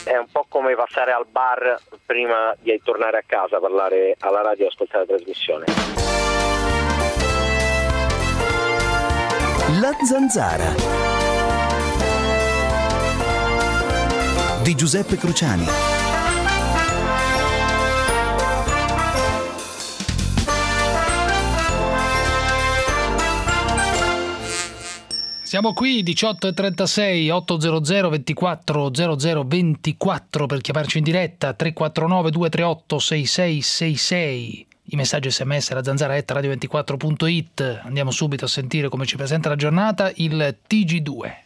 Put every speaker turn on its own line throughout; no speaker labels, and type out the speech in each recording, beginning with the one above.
è un po' come passare al bar prima di tornare a casa, parlare alla radio e ascoltare la trasmissione.
La Zanzara di Giuseppe Cruciani.
Siamo qui 18:36 800 24 00 24 per chiamarci in diretta, 349 238 6666. I messaggi sms alla zanzara@radio24.it. Andiamo subito a sentire come ci presenta la giornata il TG2.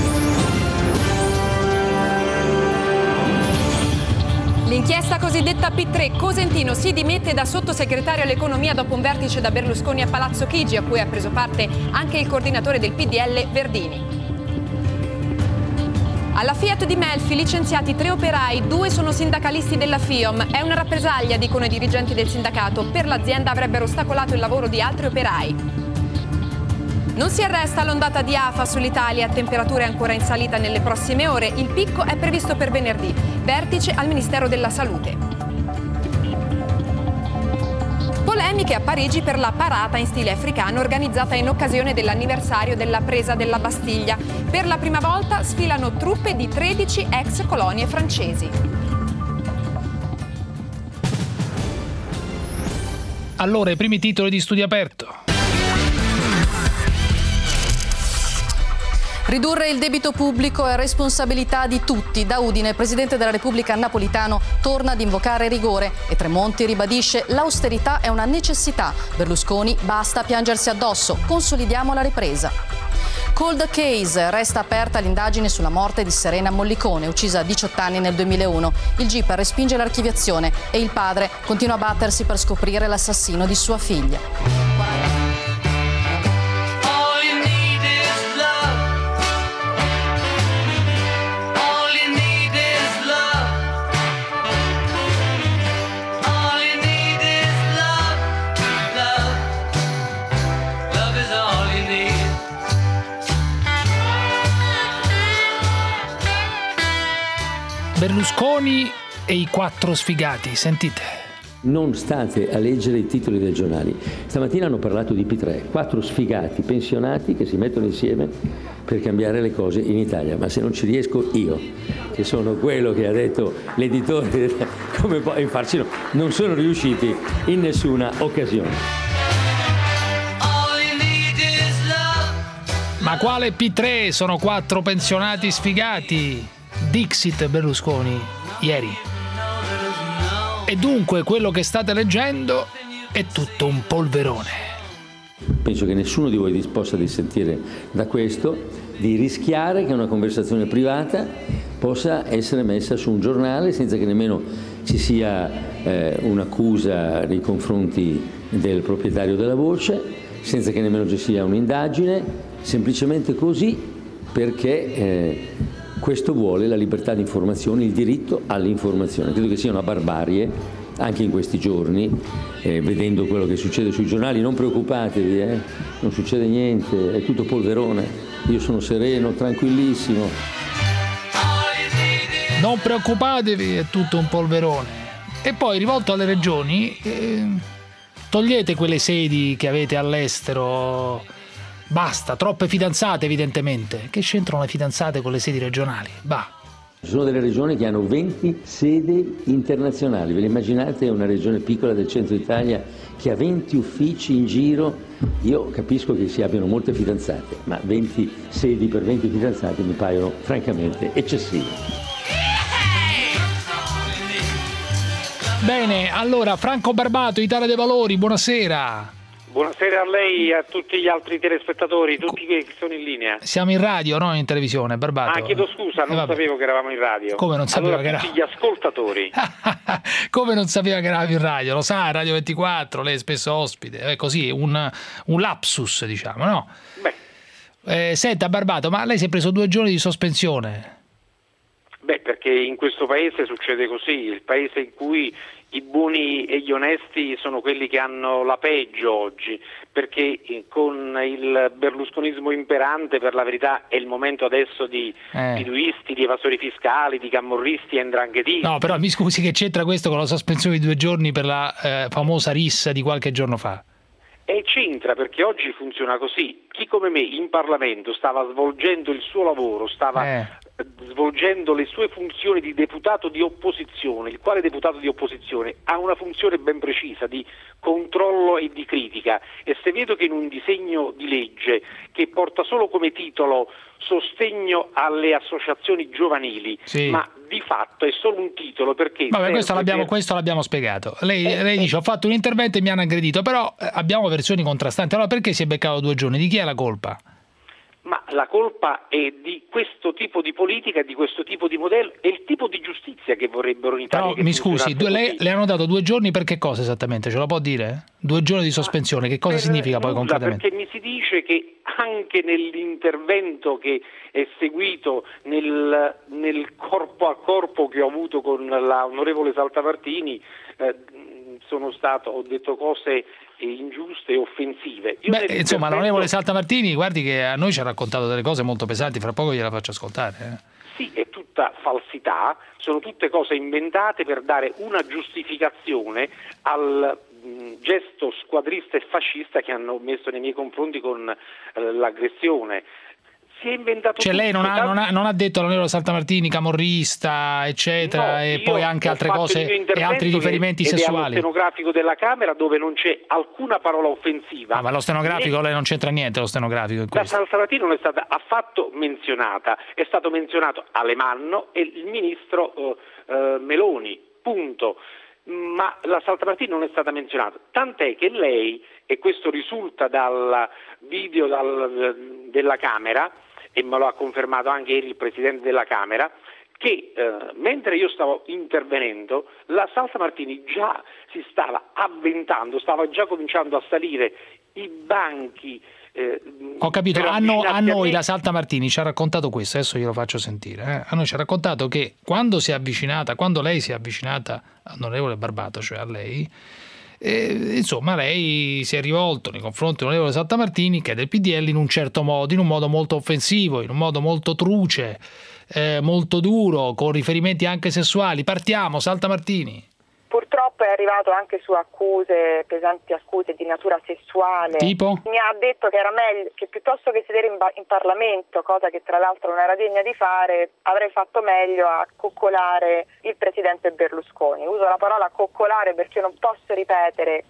L'inchiesta cosiddetta P3, Cosentino si dimette da sottosegretario all'economia dopo un vertice da Berlusconi a Palazzo Chigi, a cui ha preso parte anche il coordinatore del PDL Verdini. Alla Fiat di Melfi licenziati 3 operai, 2 sono sindacalisti della FIOM. È una rappresaglia, dicono i dirigenti del sindacato. Per l'azienda avrebbero ostacolato il lavoro di altri operai. Non si arresta l'ondata di afa sull'Italia, temperature ancora in salita nelle prossime ore. Il picco è previsto per venerdì. Vertice al Ministero della Salute. Polemiche a Parigi per la parata in stile africano organizzata in occasione dell'anniversario della presa della Bastiglia. Per la prima volta sfilano truppe di 13 ex colonie francesi.
Allora, i primi titoli di Studio Aperto.
Ridurre il debito pubblico è responsabilità di tutti. Da Udine, il Presidente della Repubblica Napolitano torna ad invocare rigore e Tremonti ribadisce l'austerità è una necessità. Berlusconi, basta piangersi addosso, consolidiamo la ripresa. Cold case, resta aperta l'indagine sulla morte di Serena Mollicone, uccisa a 18 anni nel 2001. Il GIP respinge l'archiviazione e il padre continua a battersi per scoprire l'assassino di sua figlia.
Berlusconi e i 4 sfigati, sentite.
Non state a leggere i titoli dei giornali. Stamattina hanno parlato di P3, 4 sfigati pensionati che si mettono insieme per cambiare le cose in Italia. Ma se non ci riesco io, che sono quello che ha detto l'editore, come puoi farci no? Non sono riusciti in nessuna occasione.
Ma quale P3? Sono 4 pensionati sfigati. Dixit Berlusconi ieri. E dunque quello che state leggendo è tutto un polverone.
Penso che nessuno di voi possa dissentire da questo, di rischiare che una conversazione privata possa essere messa su un giornale senza che nemmeno ci sia un'accusa nei confronti del proprietario della voce, senza che nemmeno ci sia un'indagine, semplicemente così perché questo vuole la libertà di informazione, il diritto all'informazione. Credo che sia una barbarie, anche in questi giorni, vedendo quello che succede sui giornali. Non preoccupatevi, non succede niente, è tutto polverone. Io sono sereno, tranquillissimo.
Non preoccupatevi, è tutto un polverone. E poi, rivolto alle regioni, togliete quelle sedi che avete all'estero. Basta, troppe fidanzate evidentemente. Che c'entrano le fidanzate con le sedi regionali? Bah.
Ci sono delle regioni che hanno 20 sedi internazionali. Ve le immaginate una regione piccola del centro Italia che ha 20 uffici in giro? Io capisco che si abbiano molte fidanzate, ma 20 sedi per 20 fidanzati mi paiono francamente eccessive.
Bene, allora Franco Barbato, Italia dei Valori, buonasera.
Buonasera a lei e a tutti gli altri telespettatori, tutti che sono in linea.
Siamo in radio, no in televisione, Barbato.
Ah, chiedo scusa, non sapevo che eravamo in radio.
Come non sapeva
allora,
che eravamo?
Tutti gli ascoltatori.
Come non sapeva che eravamo in radio? Lo sa, Radio 24, lei è spesso ospite. È così, un lapsus, diciamo, no?
Beh.
Senta, Barbato, ma lei si è preso 2 giorni di sospensione?
Perché in questo paese succede così, il paese in cui i buoni e gli onesti sono quelli che hanno la peggio oggi, perché con il berlusconismo imperante, per la verità, è il momento adesso di piduisti, di evasori fiscali, di camorristi e 'ndranghetisti.
No, però mi scusi, che c'entra questo con la sospensione di 2 giorni per la famosa rissa di qualche giorno fa?
E c'entra, perché oggi funziona così. Chi come me in Parlamento stava svolgendo il suo lavoro, stava svolgendo le sue funzioni di deputato di opposizione, il quale deputato di opposizione ha una funzione ben precisa di controllo e di critica, e se vedo che in un disegno di legge che porta solo come titolo sostegno alle associazioni giovanili, ma di fatto è solo un titolo, perché
questo l'abbiamo spiegato. Lei dice: ho fatto un intervento e mi hanno aggredito, però abbiamo versioni contrastanti. Allora perché si è beccato 2 giorni? Di chi è la colpa?
Ma la colpa è di questo tipo di politica, di questo tipo di modello e il tipo di giustizia che vorrebbero in Italia.
Però mi scusi, le hanno dato 2 giorni per che cosa esattamente? Ce lo può dire? 2 giorni di sospensione, che cosa significa poi concretamente?
Perché mi si dice che anche nell'intervento che è seguito nel corpo a corpo che ho avuto con l'onorevole Saltamartini ho detto cose ingiuste e offensive.
Insomma, l'onorevole Saltamartini, guardi che a noi ci ha raccontato delle cose molto pesanti, fra poco gliela faccio ascoltare.
Sì, è tutta falsità, sono tutte cose inventate per dare una giustificazione al gesto squadrista e fascista che hanno messo nei miei confronti con l'aggressione. Si è inventato
tutto. Lei non ha detto all'onorevole Saltamartini camorrista, eccetera,
no,
e poi anche altre cose e altri riferimenti sessuali.
È allo stenografico della Camera, dove non c'è alcuna parola offensiva.
Ma lo stenografico lei non c'entra niente, lo stenografico in questo.
La Saltamartini non è stata affatto menzionata, è stato menzionato Alemanno e il ministro Meloni, punto. Ma la Saltamartini non è stata menzionata, tant'è che lei, e questo risulta dal video della Camera, e me lo ha confermato anche ieri il Presidente della Camera, che mentre io stavo intervenendo la Saltamartini già si stava avventando, stava già cominciando a salire i banchi.
Ho capito, a noi la Saltamartini ci ha raccontato questo, adesso glielo faccio sentire. A noi ci ha raccontato che quando lei si è avvicinata all'onorevole Barbato, cioè a lei, insomma lei si è rivolto nei confronti dell'onorevole Saltamartini, che è del PDL, in un certo modo, in un modo molto offensivo, in un modo molto truce, molto duro, con riferimenti anche sessuali. Partiamo, Saltamartini.
Purtroppo è arrivato anche su pesanti accuse di natura sessuale.
Tipo?
Mi ha detto che era meglio, che piuttosto che sedere in Parlamento, cosa che tra l'altro non era degna di fare, avrei fatto meglio a coccolare il presidente Berlusconi. Uso la parola coccolare perché non posso ripetere.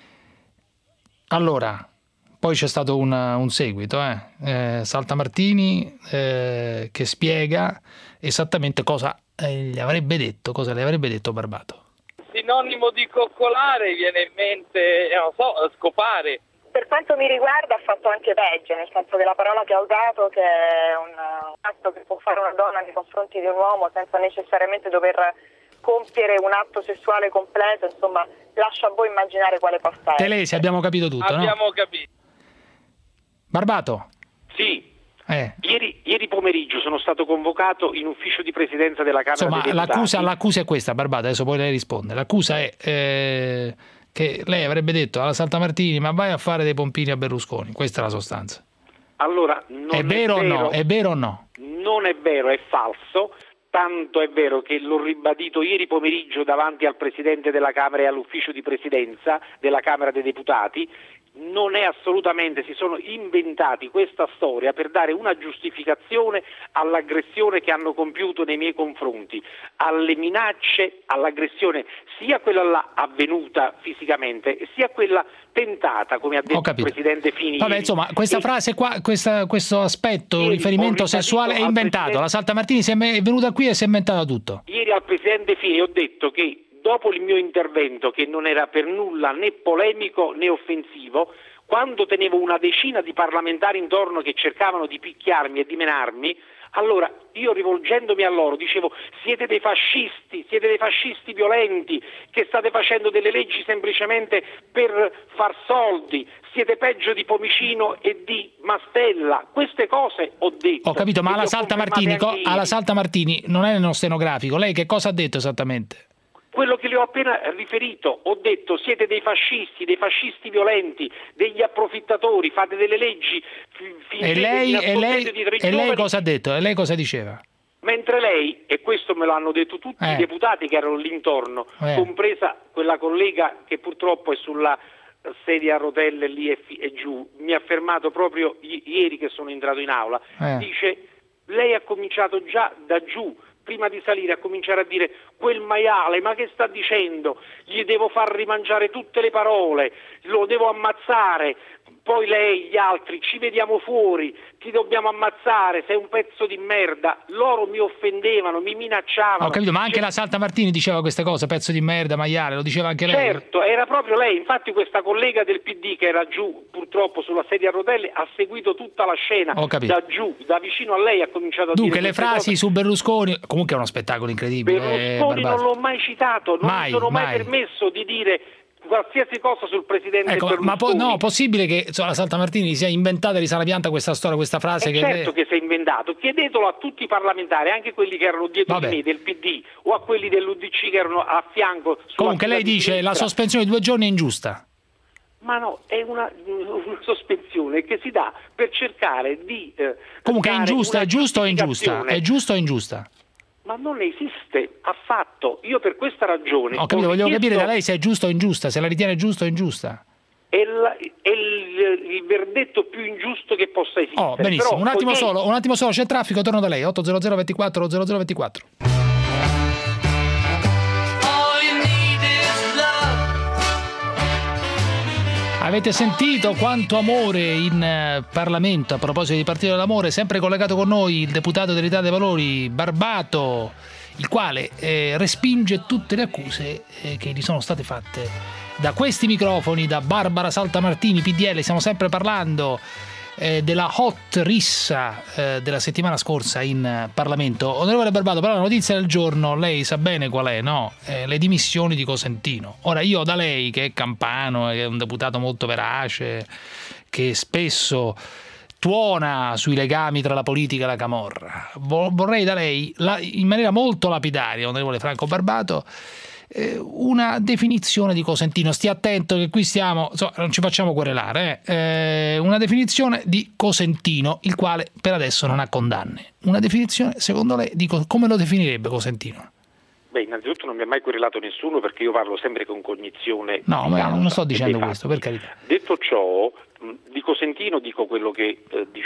Allora, poi c'è stato un seguito, Saltamartini che spiega esattamente cosa le avrebbe detto Barbato.
Sinonimo di coccolare viene in mente, scopare.
Per quanto mi riguarda ha fatto anche peggio, nel senso che la parola che ha usato, che è un atto che può fare una donna nei confronti di un uomo senza necessariamente dover compiere un atto sessuale completo, insomma, lascia a voi immaginare quale possa essere.
Telesi, abbiamo capito tutto,
Abbiamo capito.
Barbato?
Sì. Ieri pomeriggio sono stato convocato in ufficio di presidenza della Camera dei Deputati.
L'accusa è questa, Barbato, adesso poi lei risponde. L'accusa è che lei avrebbe detto alla Saltamartini: ma vai a fare dei pompini a Berlusconi. Questa è la sostanza.
Allora,
è vero o no? È vero o no?
Non è vero, è falso. Tanto è vero che l'ho ribadito ieri pomeriggio davanti al Presidente della Camera e all'ufficio di presidenza della Camera dei Deputati. Non è assolutamente, si sono inventati questa storia per dare una giustificazione all'aggressione che hanno compiuto nei miei confronti, alle minacce, all'aggressione sia quella là avvenuta fisicamente sia quella tentata, come ha detto il Presidente Fini.
Vabbè, insomma, questa frase qua, questo aspetto, riferimento sessuale è inventato. La Saltamartini è venuta qui e si è inventata tutto.
Ieri al Presidente Fini ho detto che dopo il mio intervento, che non era per nulla né polemico né offensivo, quando tenevo una decina di parlamentari intorno che cercavano di picchiarmi e di menarmi, Allora io, rivolgendomi a loro, dicevo: siete dei fascisti violenti che state facendo delle leggi semplicemente per far soldi, siete peggio di Pomicino e di Mastella. Queste cose ho detto.
Ho capito, ma alla Salta Martini non è nello stenografico. Lei che cosa ha detto esattamente?
Quello che le ho appena riferito. Ho detto: siete dei fascisti violenti, degli approfittatori, fate delle leggi,
e lei cosa ha detto? E lei cosa diceva?
Mentre lei, e questo me lo hanno detto tutti i deputati che erano lì intorno, compresa quella collega che purtroppo è sulla sedia a rotelle lì e giù, mi ha fermato proprio ieri che sono entrato in aula, dice: lei ha cominciato già da giù, prima di salire, a cominciare a dire: quel maiale, ma che sta dicendo? Gli devo far rimangiare tutte le parole, lo devo ammazzare. Poi lei, gli altri: ci vediamo fuori, ti dobbiamo ammazzare, sei un pezzo di merda. Loro mi offendevano, mi minacciavano.
Ho capito, ma anche la Salta Martini diceva queste cose: pezzo di merda, maiale, lo diceva anche lei?
Certo, era proprio lei. Infatti questa collega del PD che era giù purtroppo sulla sedia a rotelle ha seguito tutta la scena da giù, da vicino a lei, ha cominciato a dire.
Dunque le frasi cose su Berlusconi, comunque è uno spettacolo incredibile.
Berlusconi non l'ho mai citato, non mi sono mai permesso di dire qualsiasi cosa sul presidente Berlusconi.
Ma possibile che la Salta Martini sia inventata di sana pianta questa storia, questa frase?
Certo che si è inventato. Chiedetelo a tutti i parlamentari, anche quelli che erano dietro di me del PD o a quelli dell'UDC che erano a fianco.
Comunque lei dice la sospensione di 2 giorni è ingiusta.
Ma no, è una sospensione che si dà per cercare di
comunque è ingiusta, è giusto o ingiusta? È giusto o ingiusta?
Ma non esiste affatto. Io per questa ragione
ho capito, voglio capire da lei se è giusta o ingiusta, se la ritiene giusta o ingiusta.
È il verdetto più ingiusto che possa esistere.
Benissimo. Però, un attimo solo, c'è traffico, torno da lei. 800 24 0024. Avete sentito quanto amore in Parlamento a proposito di Partito dell'Amore? Sempre collegato con noi il deputato dell'Italia dei Valori Barbato, il quale respinge tutte le accuse che gli sono state fatte da questi microfoni, da Barbara Saltamartini, PDL. Stiamo sempre parlando della hot rissa della settimana scorsa in Parlamento. Onorevole Barbato, però la notizia del giorno lei sa bene qual è, no? Le dimissioni di Cosentino. Ora io da lei, che è campano, che è un deputato molto verace, che spesso tuona sui legami tra la politica e la camorra, vorrei da lei, in maniera molto lapidaria, onorevole Franco Barbato, una definizione di Cosentino. Stia attento che qui stiamo, non ci facciamo querelare, una definizione di Cosentino, il quale per adesso non ha condanne. Una definizione, secondo lei, come lo definirebbe Cosentino?
Beh, innanzitutto non mi ha mai querelato nessuno, perché io parlo sempre con cognizione.
No, ma non sto dicendo questo, per carità.
Detto ciò, di Cosentino dico quello che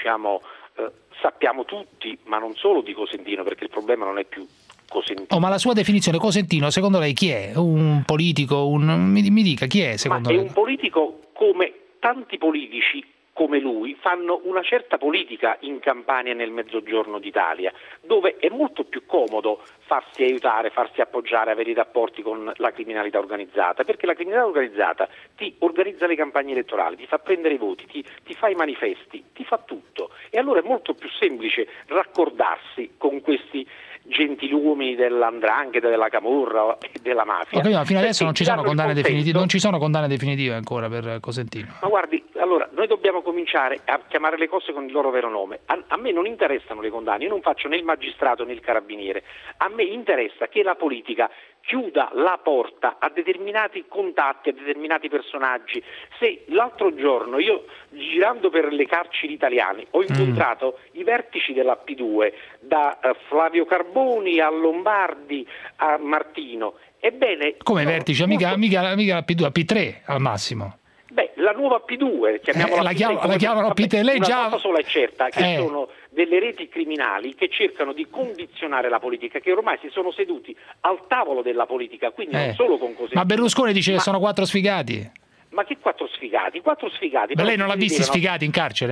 sappiamo tutti, ma non solo di Cosentino, perché il problema non è più Cosentino.
Ma la sua definizione, Cosentino, secondo lei chi è? Un politico? Mi dica chi è secondo lei?
È un politico come tanti politici come lui fanno una certa politica in Campania e nel Mezzogiorno d'Italia, dove è molto più comodo farsi aiutare, farsi appoggiare, avere i rapporti con la criminalità organizzata, perché la criminalità organizzata ti organizza le campagne elettorali, ti fa prendere i voti, ti fa i manifesti, ti fa tutto, e allora è molto più semplice raccordarsi con questi gentiluomini dell''ndrangheta, della camorra e della mafia.
Ma fino adesso non ci sono condanne definitive ancora per Cosentino.
Ma guardi, allora noi dobbiamo cominciare a chiamare le cose con il loro vero nome. A me non interessano le condanne, io non faccio né il magistrato né il carabiniere. A me interessa che la politica chiuda la porta a determinati contatti, a determinati personaggi. Se l'altro giorno io, girando per le carceri italiane, ho incontrato i vertici della P2, da Flavio Carboni a Lombardi a Martino, ebbene...
Come vertici? Mica la P2, la P3 al massimo.
Beh, la nuova P2, chiamiamola
la chiamano P3, lei già...
Una cosa sola è certa, che sono delle reti criminali che cercano di condizionare la politica, che ormai si sono seduti al tavolo della politica, quindi non solo con Cosentino.
Ma Berlusconi dice che sono 4 sfigati.
Ma che 4 sfigati? 4 sfigati.
Ma lei non l'ha visti sfigati in carcere?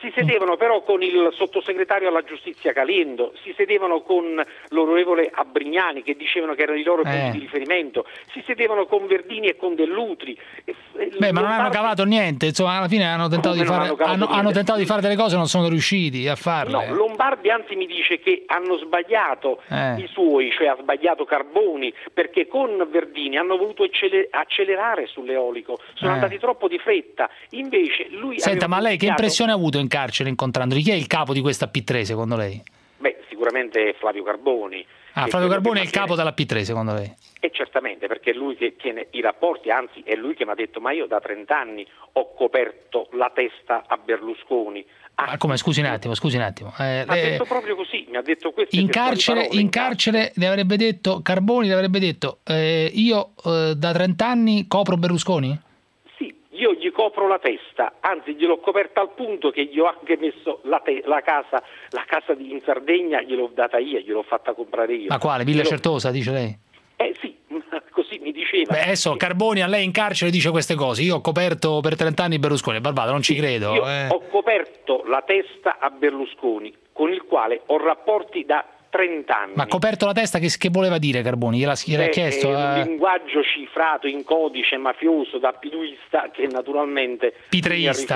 Si sedevano però con il sottosegretario alla giustizia Caliendo, si sedevano con l'onorevole Abrignani che dicevano che erano i loro punti di riferimento, si sedevano con Verdini e con Dell'Utri.
Ma non hanno cavato niente, insomma, alla fine hanno tentato di fare delle cose e non sono riusciti a farle.
No, Lombardi anzi mi dice che hanno sbagliato i suoi, cioè ha sbagliato Carboni, perché con Verdini hanno voluto accelerare sull'eolico, sono andati troppo di fretta, invece lui...
Senta, ma lei che impressione ha avuto in carcere incontrandoli? Chi è il capo di questa P3 secondo lei?
Beh, sicuramente Flavio Carboni.
Flavio Carboni è il capo della P3 secondo lei?
Certamente, perché è lui che tiene i rapporti, anzi è lui che mi ha detto ma io da 30 anni ho coperto la testa a Berlusconi.
Come? Scusi un attimo.
Ha detto proprio così, mi ha detto questo.
In carcere le avrebbe detto, Carboni le avrebbe detto, io da 30 anni copro Berlusconi?
Io gli copro la testa, anzi gliel'ho coperta al punto che gli ho anche messo la casa in Sardegna, gliel'ho data io, gliel'ho fatta comprare io.
Ma quale? Villa Certosa, dice lei?
Sì, così mi diceva.
Beh, adesso Carboni a lei in carcere dice queste cose, io ho coperto per 30 anni Berlusconi, Barbato, non ci credo.
Io ho coperto la testa a Berlusconi, con il quale ho rapporti da 30 anni.
Ma coperto la testa che voleva dire Carboni? Gliel'ha chiesto?
Un linguaggio cifrato in codice mafioso da piduista che naturalmente
Pitreista.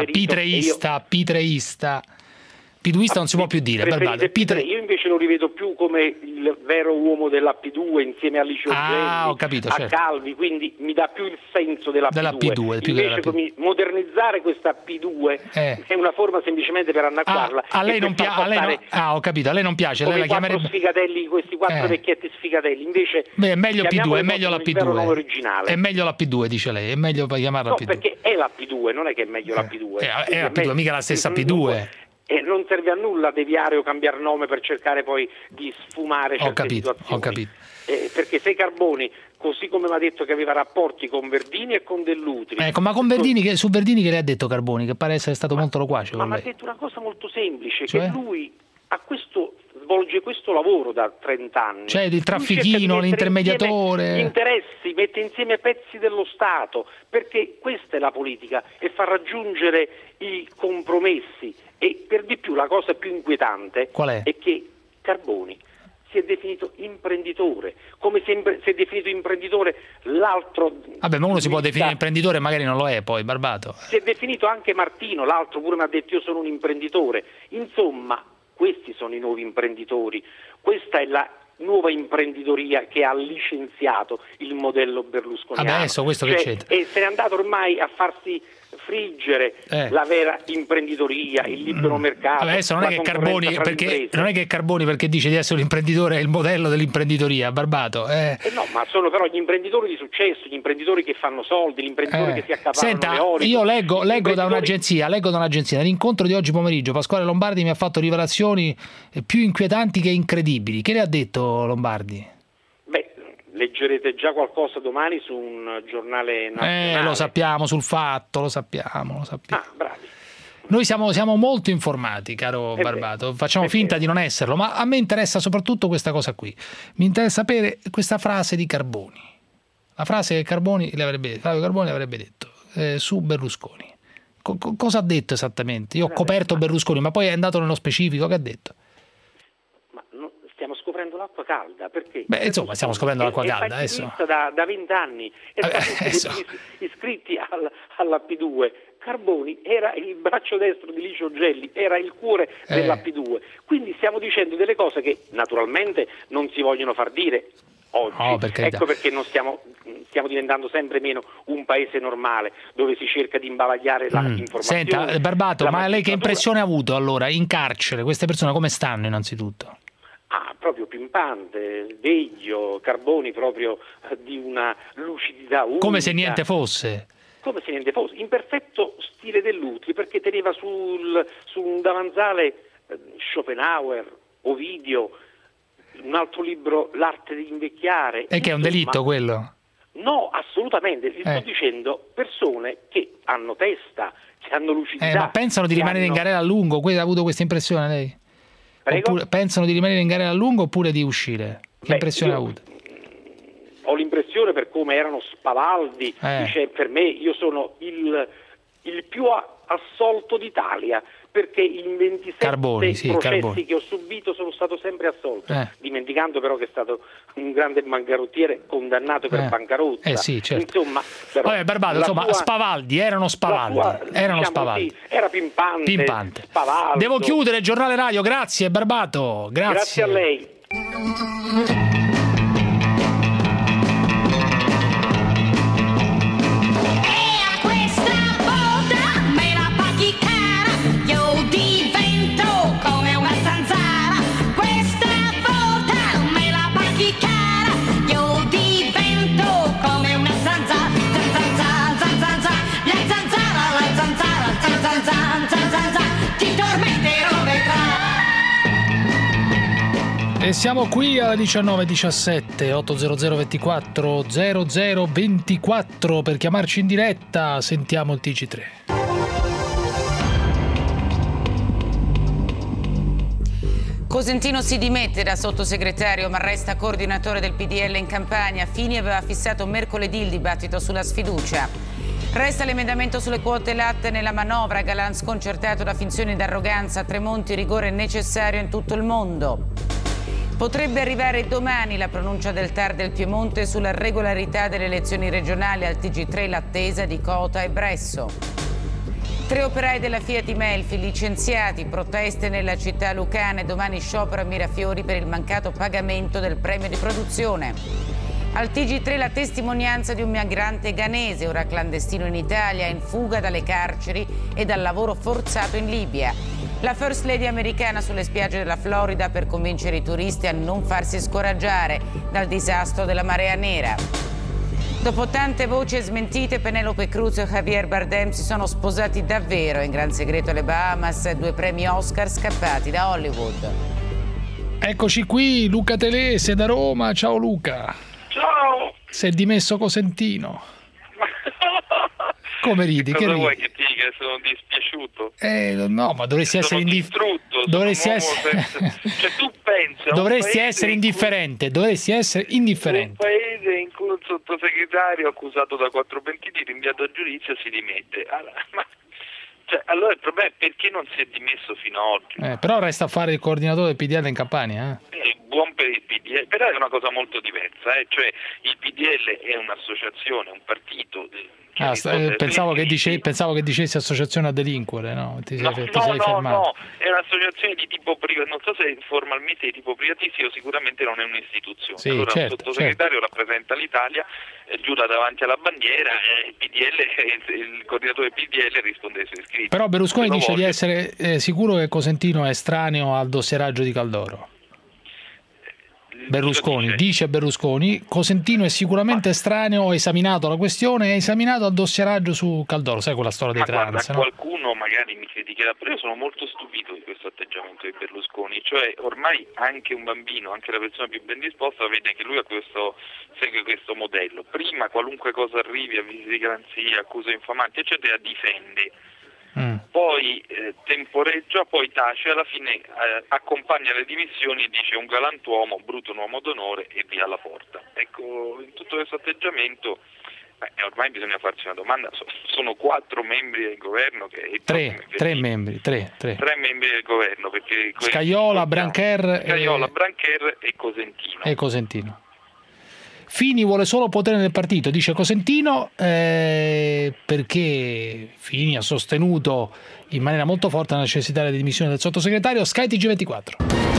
Piduista non si può più dire, Barbato.
Io invece lo rivedo più come il vero uomo della P2 insieme a Licio Gelli, a Calvi, quindi mi dà più il senso della P2. Invece modernizzare questa P2 è una forma semplicemente per annacquarla.
A lei non piace? Ho capito, a lei non piace. Lei la chiamerebbe
sfigatelli, questi 4 vecchietti sfigatelli. Invece
è meglio P2, è meglio la P2.
Originale.
È meglio la P2, dice lei, è meglio chiamarla P2.
No, perché è la P2, non è che è meglio la P2.
È la P2, mica la stessa P2.
E non serve a nulla deviare o cambiare nome per cercare poi di sfumare certe situazioni.
Ho capito.
Perché se Carboni, così come mi ha detto che aveva rapporti con Verdini e con Dell'Utri...
ma con Verdini, su Verdini che le ha detto Carboni, che pare essere stato molto loquace con lei.
Ma mi ha detto una cosa molto semplice, che lui svolge questo lavoro da 30 anni.
Cioè il traffichino, l'intermediatore...
Gli interessi, mette insieme pezzi dello Stato, perché questa è la politica, e fa raggiungere i compromessi. E per di più la cosa più inquietante è che Carboni si è definito imprenditore, come si è definito imprenditore l'altro...
Vabbè, ma uno si può definire imprenditore, magari non lo è poi, Barbato.
Si è definito anche Martino, l'altro pure mi ha detto io sono un imprenditore. Insomma, questi sono i nuovi imprenditori, questa è la nuova imprenditoria che ha licenziato il modello berlusconiano.
Adesso questo che c'entra?
E se n'è andato ormai a farsi friggere la vera imprenditoria, il libero mercato.
Adesso non è che Carboni perché dice di essere un imprenditore è il modello dell'imprenditoria, Barbato.
No, ma sono però gli imprenditori di successo, gli imprenditori che fanno soldi, gli imprenditori che si accaparrano le ore.
Io leggo da un'agenzia, nell'incontro di oggi pomeriggio Pasquale Lombardi mi ha fatto rivelazioni più inquietanti che incredibili. Che le ha detto Lombardi?
Leggerete già qualcosa domani su un giornale nazionale.
Lo sappiamo, sul Fatto, lo sappiamo.
Bravi.
Noi siamo molto informati, caro Barbato, facciamo finta di non esserlo, ma a me interessa soprattutto questa cosa qui. Mi interessa sapere questa frase di Carboni. La frase che Flavio Carboni le avrebbe detto su Berlusconi. Cosa ha detto esattamente? Io ho coperto Berlusconi, ma poi è andato nello specifico, che ha detto?
Stiamo scoprendo l'acqua calda, perché
stiamo scoprendo l'acqua calda adesso.
Da 20 anni iscritti alla P2. Carboni era il braccio destro di Licio Gelli, era il cuore della P2. Quindi stiamo dicendo delle cose che naturalmente non si vogliono far dire oggi. Ecco perché non stiamo diventando sempre meno un paese normale dove si cerca di imbavagliare la informazione.
Senta, Barbato, ma lei che impressione ha avuto allora in carcere? Queste persone come stanno innanzitutto?
Proprio pimpante, sveglio, Carboni proprio di una lucidità unica.
Come se niente fosse.
In perfetto stile Dell'Utri, perché teneva su un davanzale Schopenhauer, Ovidio, un altro libro, L'arte di invecchiare.
E che è un delitto quello?
No, assolutamente, vi sto dicendo persone che hanno testa, che hanno lucidità.
Ma pensano di rimanere in galera a lungo? Ha avuto questa impressione lei? Oppure pensano di rimanere in galera a lungo oppure di uscire? Che impressione ha avuto?
Ho l'impressione, per come erano spavaldi, dice, per me io sono il più assolto d'Italia, perché in 27 processi che ho subito sono stato sempre assolto, dimenticando però che è stato un grande bancarottiere condannato per bancarotta.
Sì, certo.
Insomma, però,
Barbato, insomma, Spavaldi, erano Spavaldi.
Sì, era pimpante. Spavaldo.
Devo chiudere il giornale radio, grazie Barbato.
Grazie a lei.
E siamo qui alle 19:17, 800 24 0024 per chiamarci in diretta. Sentiamo il TG3.
Cosentino si dimette da sottosegretario ma resta coordinatore del PDL in Campania. Fini aveva fissato mercoledì il dibattito sulla sfiducia. Resta l'emendamento sulle quote latte nella manovra. Galan sconcertato da finzioni d'arroganza. Tremonti, rigore necessario in tutto il mondo. Potrebbe arrivare domani la pronuncia del TAR del Piemonte sulla regolarità delle elezioni regionali. Al TG3 l'attesa di Cota e Bresso. 3 operai della Fiat di Melfi licenziati, proteste nella città lucane, domani sciopero a Mirafiori per il mancato pagamento del premio di produzione. Al TG3 la testimonianza di un migrante ghanese, ora clandestino in Italia, in fuga dalle carceri e dal lavoro forzato in Libia. La First Lady americana sulle spiagge della Florida per convincere i turisti a non farsi scoraggiare dal disastro della marea nera. Dopo tante voci smentite, Penelope Cruz e Javier Bardem si sono sposati davvero in gran segreto alle Bahamas, 2 premi Oscar scappati da Hollywood.
Eccoci qui, Luca Telese da Roma. Ciao Luca.
Ciao.
Si è dimesso Cosentino. Come ridi?
Cosa
che ridi?
vuoi che ti dica? Sono dispiaciuto.
No, ma dovresti essere
indifferente. Cioè tu pensi
dovresti essere indifferente. Dovresti essere indifferente.
Un paese in cui un sottosegretario accusato da 4 pentiti, rinviato a giudizio, si dimette. Allora il problema è perché non si è dimesso fino ad oggi.
Però resta a fare il coordinatore del PDL in Campania.
Buon per il PDL, però è una cosa molto diversa, cioè il PDL è un'associazione, un partito.
Pensavo che dicessi associazione a delinquere, no? Ti sei fermato.
No, è un'associazione di tipo privato, non so se formalmente di tipo privatistico, sicuramente non è un'istituzione.
Sì,
allora
certo,
il sottosegretario rappresenta l'Italia, giura davanti alla bandiera, il PDL, il coordinatore del PDL risponde ai suoi iscritti.
Però Berlusconi dice di essere sicuro che Cosentino è estraneo al dossieraggio di Caldoro. Berlusconi, Cosentino è sicuramente estraneo, ho esaminato la questione, è esaminato al dossieraggio su Caldoro, sai quella storia dei trans, no?
Qualcuno magari mi criticherà, però io sono molto stupito di questo atteggiamento di Berlusconi, cioè ormai anche un bambino, anche la persona più ben disposta vede che lui segue questo modello, prima qualunque cosa arrivi, avvisi di garanzia, accuse infamanti eccetera, difende. Poi temporeggia, poi tace, alla fine accompagna le dimissioni e dice un galantuomo, brutto un uomo d'onore e via alla porta. Ecco, in tutto questo atteggiamento ormai bisogna farsi una domanda, sono 4 membri del governo che...
3 membri del
governo, perché
Scajola, Brancher
e
Cosentino. Fini vuole solo potere nel partito, dice Cosentino, perché Fini ha sostenuto in maniera molto forte la necessità della dimissione del sottosegretario. Sky TG24.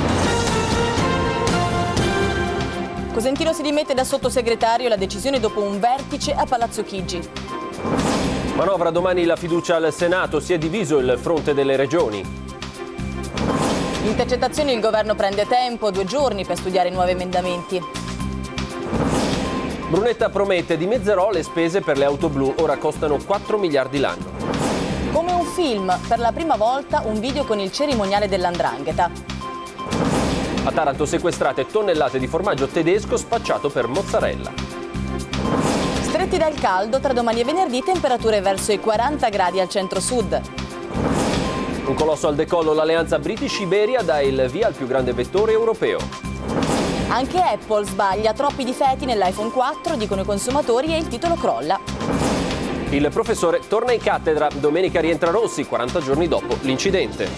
Cosentino si dimette da sottosegretario, la decisione dopo un vertice a Palazzo Chigi.
Manovra domani la fiducia al Senato, si è diviso il fronte delle regioni.
Intercettazioni, il governo prende tempo, 2 giorni per studiare nuovi emendamenti.
Brunetta promette, dimezzerò le spese per le auto blu, ora costano 4 miliardi l'anno.
Come un film, per la prima volta un video con il cerimoniale dell''ndrangheta.
A Taranto sequestrate tonnellate di formaggio tedesco spacciato per mozzarella.
Stretti dal caldo, tra domani e venerdì temperature verso i 40 gradi al centro-sud.
Un colosso al decollo, l'alleanza British-Iberia dà il via al più grande vettore europeo.
Anche Apple sbaglia, troppi difetti nell'iPhone 4, dicono i consumatori, e il titolo crolla.
Il professore torna in cattedra. Domenica rientra Rossi, 40 giorni dopo l'incidente.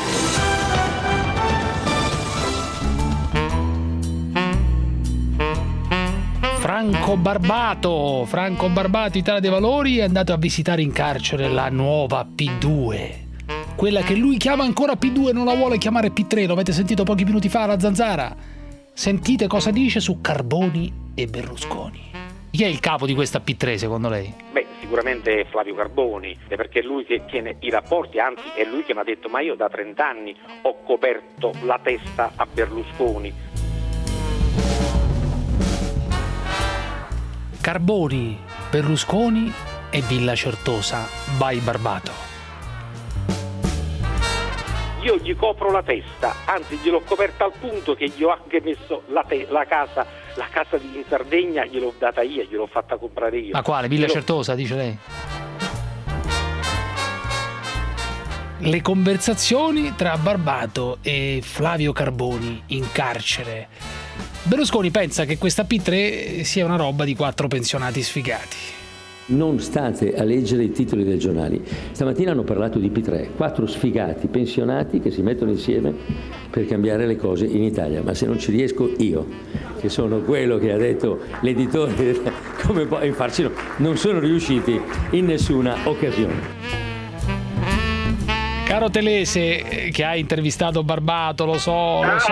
Franco Barbato, Italia dei Valori, è andato a visitare in carcere la nuova P2. Quella che lui chiama ancora P2, non la vuole chiamare P3, lo avete sentito pochi minuti fa alla Zanzara. Sentite cosa dice su Carboni e Berlusconi. Chi è il capo di questa P3 secondo lei?
Beh, sicuramente Flavio Carboni, perché è lui che tiene i rapporti, anzi è lui che mi ha detto ma io da 30 anni ho coperto la testa a Berlusconi.
Carboni, Berlusconi e Villa Certosa, by Barbato.
Io gli copro la testa, anzi gliel'ho coperta al punto che gli ho anche messo la casa in Sardegna, gliel'ho data io, gliel'ho fatta comprare io.
Ma quale? Villa Certosa, dice lei? Le conversazioni tra Barbato e Flavio Carboni in carcere. Berlusconi pensa che questa P3 sia una roba di 4 pensionati sfigati.
Non state a leggere i titoli dei giornali. Stamattina hanno parlato di P3, 4 sfigati pensionati che si mettono insieme per cambiare le cose in Italia. Ma se non ci riesco io, che sono quello che ha detto l'editore, come puoi farci? No, non sono riusciti in nessuna occasione.
Caro Telese, che ha intervistato Barbato, lo so che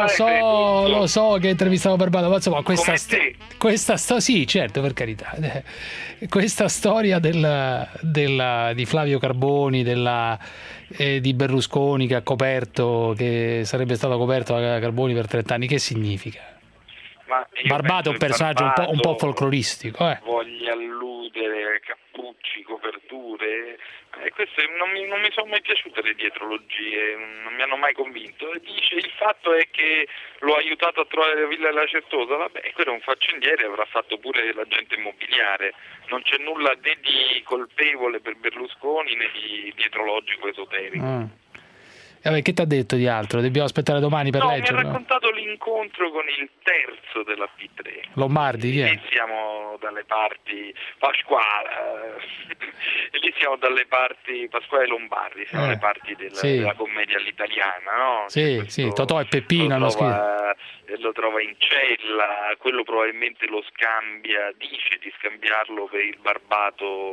ha intervistato Barbato, ma insomma questa sì, certo, per carità. Questa storia di Flavio Carboni, di Berlusconi che ha coperto, che sarebbe stato coperto da Carboni per 30 anni, che significa? Barbato è un personaggio un po' folcloristico.
Voglia alludere a cappucci, coperture. Queste non mi sono mai piaciute le dietrologie, non mi hanno mai convinto. Dice il fatto è che l'ho aiutato a trovare la Villa della Certosa, vabbè, quello è un faccendiere, avrà fatto pure l'agente immobiliare. Non c'è nulla né di colpevole per Berlusconi né di dietrologico esoterico.
Vabbè, che ti ha detto di altro? Dobbiamo aspettare domani per leggerlo?
Mi ha raccontato l'incontro con il terzo della P3.
Lombardi, chi è?
Lì siamo dalle parti Pasquale, lì siamo dalle parti Pasquale e Lombardi, siamo le parti della commedia all'italiana, no?
Sì, Totò e Peppino hanno scritto.
Lo trova in cella, quello probabilmente lo scambia, dice di scambiarlo per il Barbato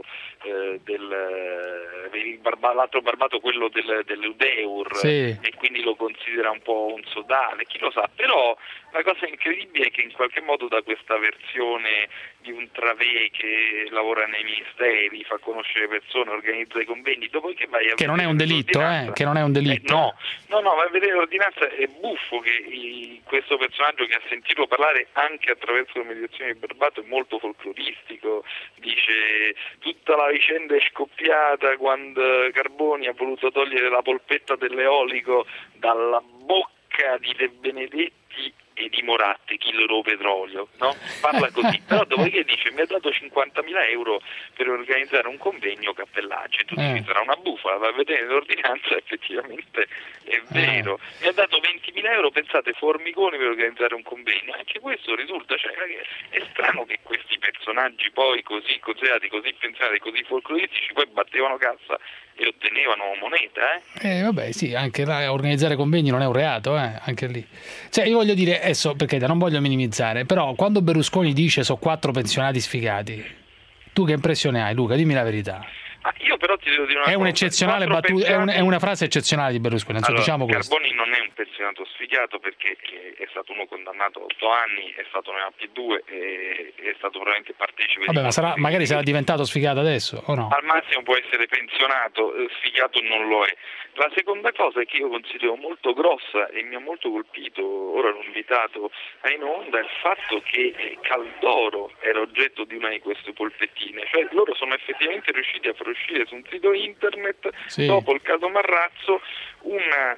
l'altro Barbato, quello dell'Udeur, e quindi lo considera un po' un sodale, chi lo sa. Però la cosa incredibile è che in qualche modo da questa versione di un Travè che lavora nei ministeri, fa conoscere persone, organizza i convegni, dopo che vai a
che non è un delitto, che non è un delitto.
No, vai a vedere l'ordinanza, è buffo che questo personaggio che ha sentito parlare anche attraverso le mediazioni di Barbato è molto folcloristico, dice tutta la vicenda è scoppiata quando Carboni ha voluto togliere la polpetta dell'eolico dalla bocca di De Benedetti e di Moratti, chi loro petrolio, no? Parla così, però dopodiché dice mi ha dato 50.000 euro per organizzare un convegno Cappellacci, tu dici sarà una bufala, va a vedere l'ordinanza, effettivamente è vero, mi ha dato 20.000 euro, pensate, Formigoni per organizzare un convegno, anche questo risulta, è strano che questi personaggi poi così considerati, così pensati, così folcloristici poi battevano cassa e ottenevano moneta,
vabbè, sì, anche organizzare convegni non è un reato, anche lì. Cioè, io voglio dire, adesso, perché non voglio minimizzare, però quando Berlusconi dice sono 4 pensionati sfigati, tu che impressione hai, Luca? Dimmi la verità.
Io però ti devo dire una
cosa. Un'eccezionale battuta, è una frase eccezionale di Berlusconi, diciamo questo.
Carboni non è un pensionato sfigato perché è stato uno condannato a 8 anni, è stato nella P2 e è stato probabilmente partecipe.
Vabbè, ma magari sarà diventato sfigato adesso, o no?
Al massimo può essere pensionato, sfigato non lo è. La seconda cosa è che io considero molto grossa e mi ha molto colpito, ora l'ho invitato in onda, il fatto che Caldoro era oggetto di una di queste polpettine, cioè loro sono effettivamente riusciti a far uscire su un sito internet, dopo il caso Marrazzo, una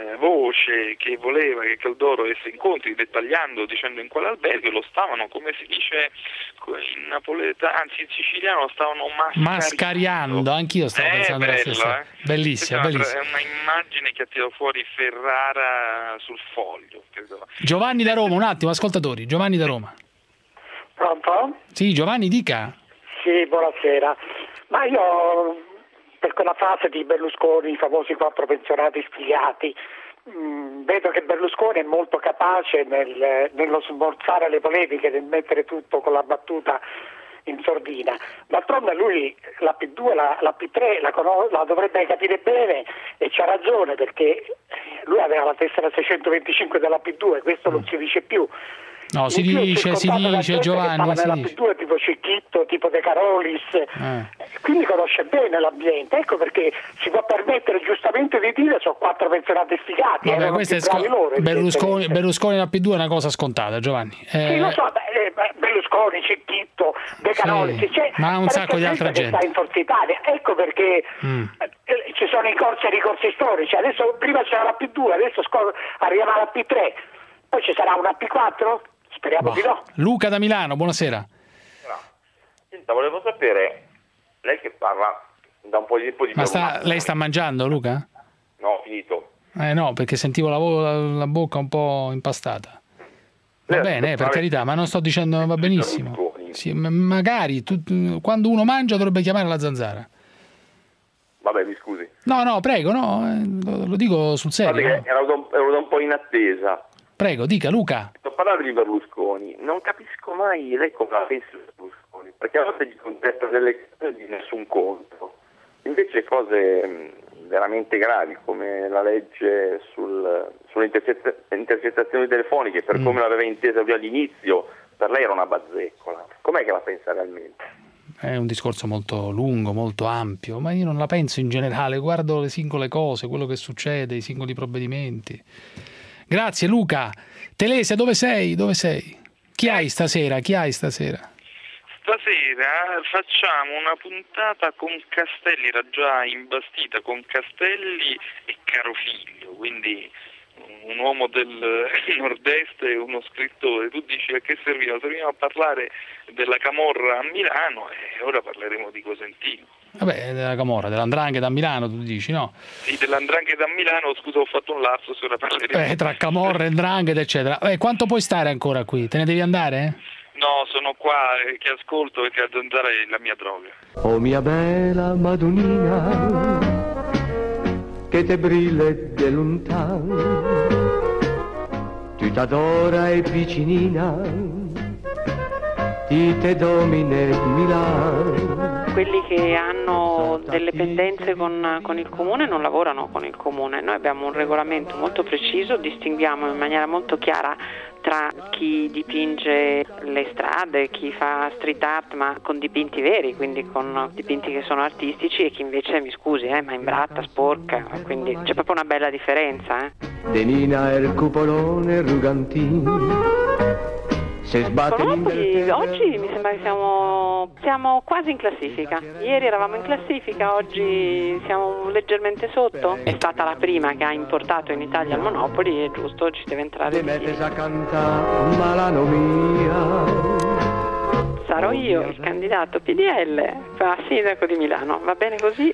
voce che voleva che Caldoro avesse incontri, dettagliando, dicendo in quale albergo, lo stavano, come si dice in napoletano, anzi in siciliano, lo stavano
mascariando. Anch'io stavo pensando alla stessa. Bellissima, bellissima.
È un'immagine che ha tirato fuori Ferrara sul Foglio.
Giovanni da Roma, un attimo, ascoltatori, Giovanni da Roma.
Pronto?
Sì, Giovanni, dica.
Sì, buonasera. Ma io, per quella frase di Berlusconi, i famosi 4 pensionati sfigati, vedo che Berlusconi è molto capace nello smorzare le polemiche, nel mettere tutto con la battuta in sordina. D'altronde lui la P2, la P3 la dovrebbe capire bene, e c'ha ragione, perché lui aveva la tessera 625 della P2, questo non si dice più.
No, si dice Giovanni.
Nella P2 tipo Cicchitto, tipo De Carolis, quindi conosce bene l'ambiente. Ecco perché si può permettere giustamente di dire sono 4 pensionati sfigati.
Vabbè, questo è Berlusconi nella P2 è una cosa scontata, Giovanni.
Sì, lo so, Berlusconi, Cicchitto, De Carolis,
ma un sacco di altra gente.
Sta in Forza Italia. Ecco perché ci sono i corsi e ricorsi storici. Adesso prima c'era la P2, adesso arriva la P3, poi ci sarà una P4? Speriamo di no.
Luca da Milano, buonasera.
Senta, volevo sapere, lei che parla da un po' di tempo di...
Lei sta mangiando, Luca?
No, ho finito.
No, perché sentivo la bocca un po' impastata. Va bene, per carità, ma non sto dicendo, va benissimo. Sì, magari quando uno mangia dovrebbe chiamare la zanzara.
Vabbè, mi scusi.
No, prego, lo dico sul serio.
Guarda che ero da un po' in attesa.
Prego, dica, Luca.
Sto parlando di Berlusconi, non capisco mai lei come la pensa di Berlusconi, perché a volte gli contesta delle cose di nessun conto, invece cose veramente gravi come la legge sulle intercettazioni telefoniche, per come l'aveva intesa lui all'inizio, per lei era una bazzeccola. Com'è che la pensa realmente?
È un discorso molto lungo, molto ampio, ma io non la penso in generale, guardo le singole cose, quello che succede, i singoli provvedimenti. Grazie Luca. Telesia, dove sei? Chi hai stasera?
Stasera facciamo una puntata con Castelli, era già imbastita con Castelli e Carofiglio, quindi un uomo del nord-est e uno scrittore. Tu dici a che serviva? Serviva a parlare della camorra a Milano e ora parleremo di Cosentino.
Vabbè, della camorra, dell''ndrangheta a Milano, tu dici, no?
Sì, dell''ndrangheta a Milano, scusa, ho fatto un lapsus, ora parleremo.
Tra camorra, 'ndrangheta, eccetera. Quanto puoi stare ancora qui? Te ne devi andare?
No, sono qua che ascolto, perché a zanzara è la mia droga.
Oh mia bella Madonnina, che te brille de lontano, tu t'adora e vicinina, ti te domine Milano.
Quelli che hanno delle pendenze con il comune non lavorano con il comune. Noi abbiamo un regolamento molto preciso, distinguiamo in maniera molto chiara tra chi dipinge le strade, chi fa street art ma con dipinti veri, quindi con dipinti che sono artistici, e chi invece, mi scusi, ma imbratta, sporca, quindi c'è proprio una bella differenza.
Denina il cupolone rugantino.
Oggi mi sembra che siamo quasi in classifica. Ieri eravamo in classifica, oggi siamo leggermente sotto. È stata la prima che ha importato in Italia il Monopoli, è giusto, ci deve entrare di Sarò io il candidato PDL a sindaco di Milano, va bene così?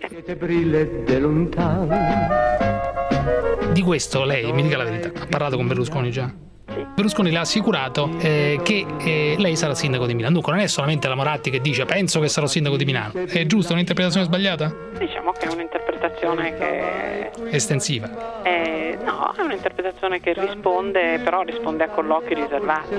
Di questo lei, mi dica la verità, ha parlato con Berlusconi già? Berlusconi le ha assicurato che lei sarà sindaco di Milano. Dunque non è solamente la Moratti che dice penso che sarò sindaco di Milano. È giusto? Un'interpretazione sbagliata?
Diciamo che è un'interpretazione che...
estensiva?
No, è un'interpretazione che risponde a colloqui riservati.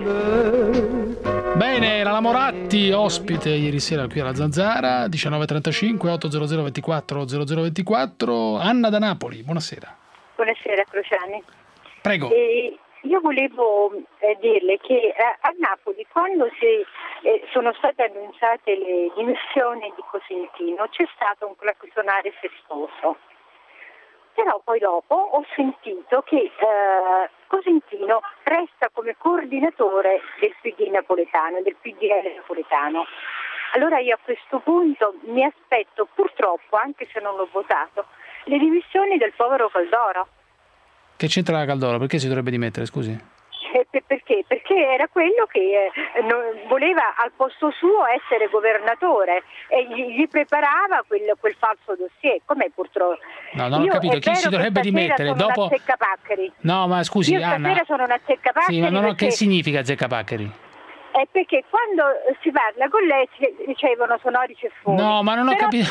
Bene, la Moratti ospite ieri sera qui alla Zanzara, 19:35, 800 24 0024. Anna da Napoli, buonasera.
Buonasera Crociani.
Prego.
Io volevo dirle che a Napoli, quando sono state annunciate le dimissioni di Cosentino, c'è stato un clacsonare festoso. Però poi dopo ho sentito che Cosentino resta come coordinatore del PD napoletano, del PDL napoletano. Allora io a questo punto mi aspetto, purtroppo, anche se non l'ho votato, le dimissioni del povero Caldoro.
Che c'entra la Caldoro? Perché si dovrebbe dimettere, scusi?
Perché? Perché era quello che voleva al posto suo essere governatore e gli preparava quel falso dossier. Com'è purtroppo?
No, non ho capito. Chi si dovrebbe dimettere? Dopo...
una zeccapaccheri.
No, ma scusi,
io
Anna.
Io stasera sono una zeccapaccheri.
Sì, ma che significa zeccapaccheri?
perché quando si parla con lei si ricevono sonori ceffoni.
No, ma non ho capito.